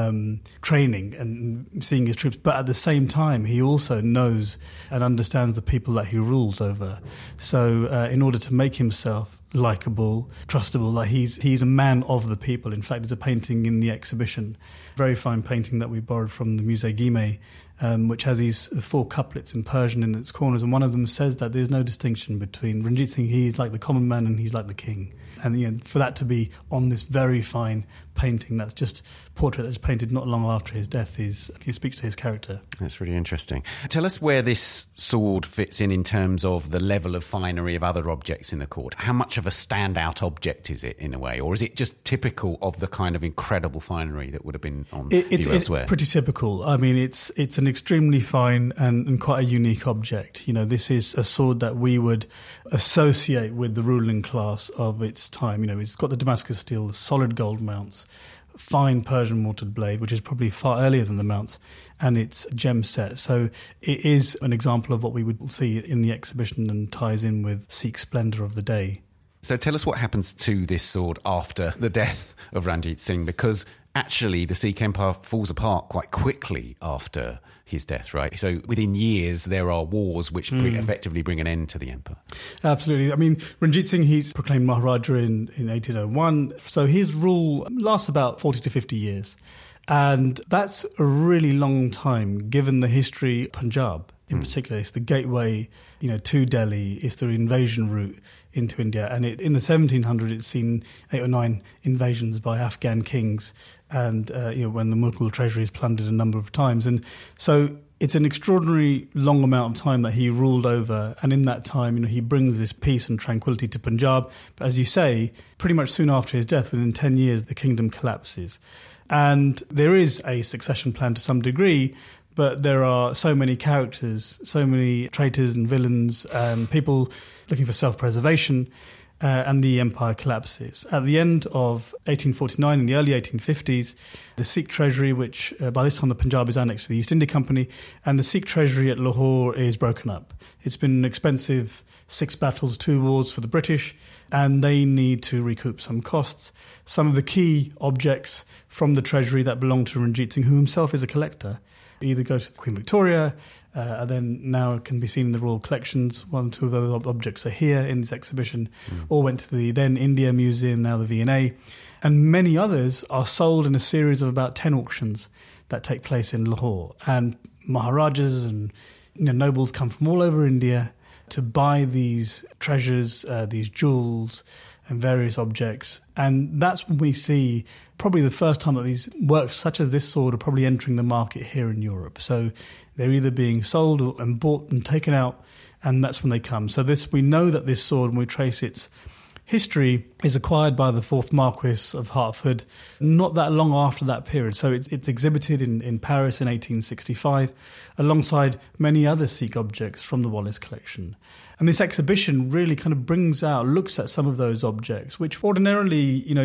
training and seeing his troops. But at the same time, he also knows and understands the people that he rules over. So in order to make himself likeable, trustable, like he's a man of the people. In fact, there's a painting in the exhibition, very fine painting that we borrowed from the Musée Guimet, which has these 4 couplets in Persian in its corners, and one of them says that there's no distinction between Ranjit Singh. He's like the common man and he's like the king. And, you know, for that to be on this very fine painting, that's just portrait that's painted not long after his death, it speaks to his character. That's really interesting. Tell us where this sword fits in terms of the level of finery of other objects in the court. How much of a standout object is it, in a way, or is it just typical of the kind of incredible finery that would have been on elsewhere? It's pretty typical. I mean, it's an extremely fine and quite a unique object. You know, this is a sword that we would associate with the ruling class of its time. You know, it's got the Damascus steel, the solid gold mounts, fine Persian mortared blade, which is probably far earlier than the mounts, and it's gem set. So it is an example of what we would see in the exhibition and ties in with Sikh splendour of the day. So tell us what happens to this sword after the death of Ranjit Singh, because actually the Sikh Empire falls apart quite quickly after his death, right? So within years, there are wars which effectively bring an end to the empire. Absolutely. I mean, Ranjit Singh, he's proclaimed Maharaja in 1801. So his rule lasts about 40 to 50 years. And that's a really long time, given the history of Punjab. In particular, it's the gateway, to Delhi. It's the invasion route into India. And in the 1700s, it's seen 8 or 9 invasions by Afghan kings. And, when the Mughal treasury is plundered a number of times. And so it's an extraordinary long amount of time that he ruled over. And in that time, he brings this peace and tranquility to Punjab. But as you say, pretty much soon after his death, within 10 years, the kingdom collapses. And there is a succession plan to some degree, but there are so many characters, so many traitors and villains, people looking for self-preservation, and the empire collapses. At the end of 1849, in the early 1850s, the Sikh treasury, which by this time the Punjab is annexed to the East India Company, and the Sikh treasury at Lahore is broken up. It's been an expensive 6 battles, 2 wars for the British, and they need to recoup some costs. Some of the key objects from the treasury that belong to Ranjit Singh, who himself is a collector, either go to Queen Victoria, and then now can be seen in the royal collections. 1 or 2 of those objects are here in this exhibition, or went to the then India Museum, now the V&A. And many others are sold in a series of about 10 auctions that take place in Lahore. And Maharajas and nobles come from all over India to buy these treasures, these jewels, and various objects. And that's when we see probably the first time that these works such as this sword are probably entering the market here in Europe. So they're either being sold and bought and taken out, and that's when they come. So we know that this sword, when we trace its history, is acquired by the 4th Marquis of Hertford not that long after that period. So it's exhibited in Paris in 1865 alongside many other Sikh objects from the Wallace collection. And this exhibition really kind of looks at some of those objects, which ordinarily,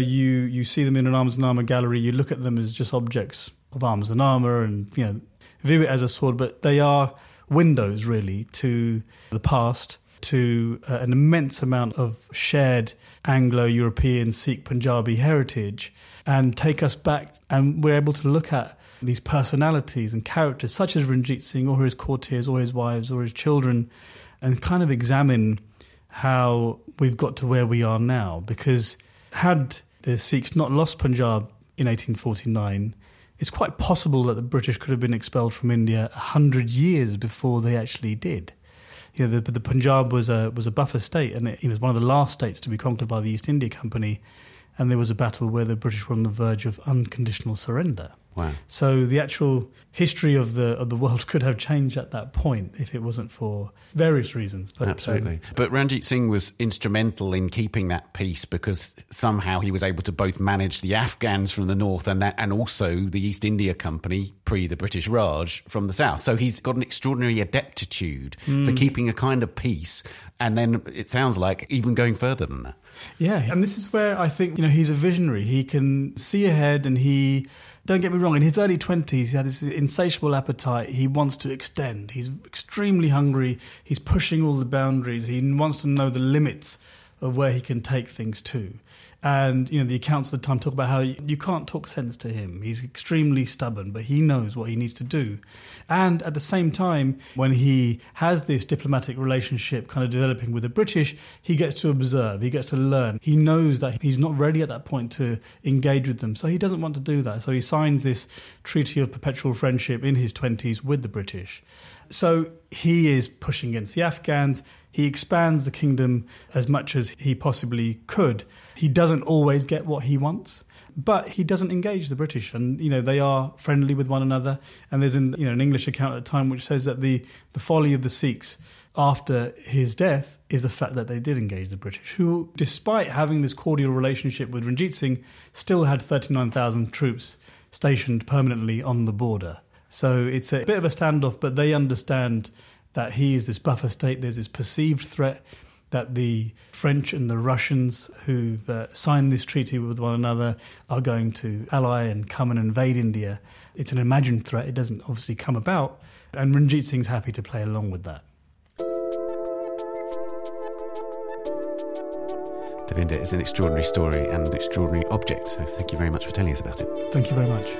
you see them in an arms and armour gallery, you look at them as just objects of arms and armour and, view it as a sword, but they are windows really to the past, to an immense amount of shared Anglo-European Sikh Punjabi heritage, and take us back, and we're able to look at these personalities and characters such as Ranjit Singh or his courtiers or his wives or his children, and kind of examine how we've got to where we are now. Because had the Sikhs not lost Punjab in 1849, it's quite possible that the British could have been expelled from India 100 years before they actually did. The Punjab was a buffer state, and it was one of the last states to be conquered by the East India Company, and there was a battle where the British were on the verge of unconditional surrender. Wow. So the actual history of the world could have changed at that point if it wasn't for various reasons. But, absolutely. But Ranjit Singh was instrumental in keeping that peace because somehow he was able to both manage the Afghans from the north and also the East India Company, pre the British Raj, from the south. So he's got an extraordinary adeptitude for keeping a kind of peace, and then it sounds like even going further than that. Yeah, and this is where I think he's a visionary. He can see ahead, and don't get me wrong, in his early 20s, he had this insatiable appetite. He wants to extend. He's extremely hungry. He's pushing all the boundaries. He wants to know the limits of where he can take things to. And, the accounts of the time talk about how you can't talk sense to him. He's extremely stubborn, but he knows what he needs to do. And at the same time, when he has this diplomatic relationship kind of developing with the British, he gets to observe, he gets to learn. He knows that he's not ready at that point to engage with them, so he doesn't want to do that. So he signs this Treaty of Perpetual Friendship in his 20s with the British. So he is pushing against the Afghans. He expands the kingdom as much as he possibly could. He doesn't always get what he wants, but he doesn't engage the British. And, they are friendly with one another. And there's an English account at the time which says that the folly of the Sikhs after his death is the fact that they did engage the British, who, despite having this cordial relationship with Ranjit Singh, still had 39,000 troops stationed permanently on the border. So it's a bit of a standoff, but they understand that he is this buffer state. There's this perceived threat that the French and the Russians who've signed this treaty with one another are going to ally and come and invade India. It's an imagined threat. It doesn't obviously come about. And Ranjit Singh's happy to play along with that. Devinder, it's an extraordinary story and an extraordinary object, so thank you very much for telling us about it. Thank you very much.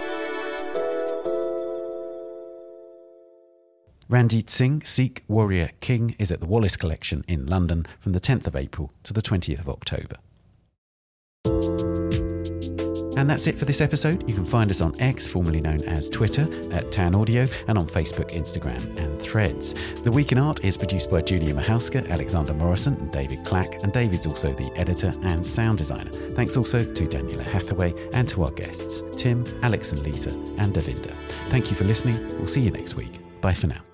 Ranjit Singh, Sikh Warrior King, is at the Wallace Collection in London from the 10th of April to the 20th of October. And that's it for this episode. You can find us on X, formerly known as Twitter, at Tan Audio, and on Facebook, Instagram and Threads. The Week in Art is produced by Julia Mahauska, Alexander Morrison and David Clack, and David's also the editor and sound designer. Thanks also to Daniela Hathaway and to our guests, Tim, Alex and Lisa, and Devinder. Thank you for listening. We'll see you next week. Bye for now.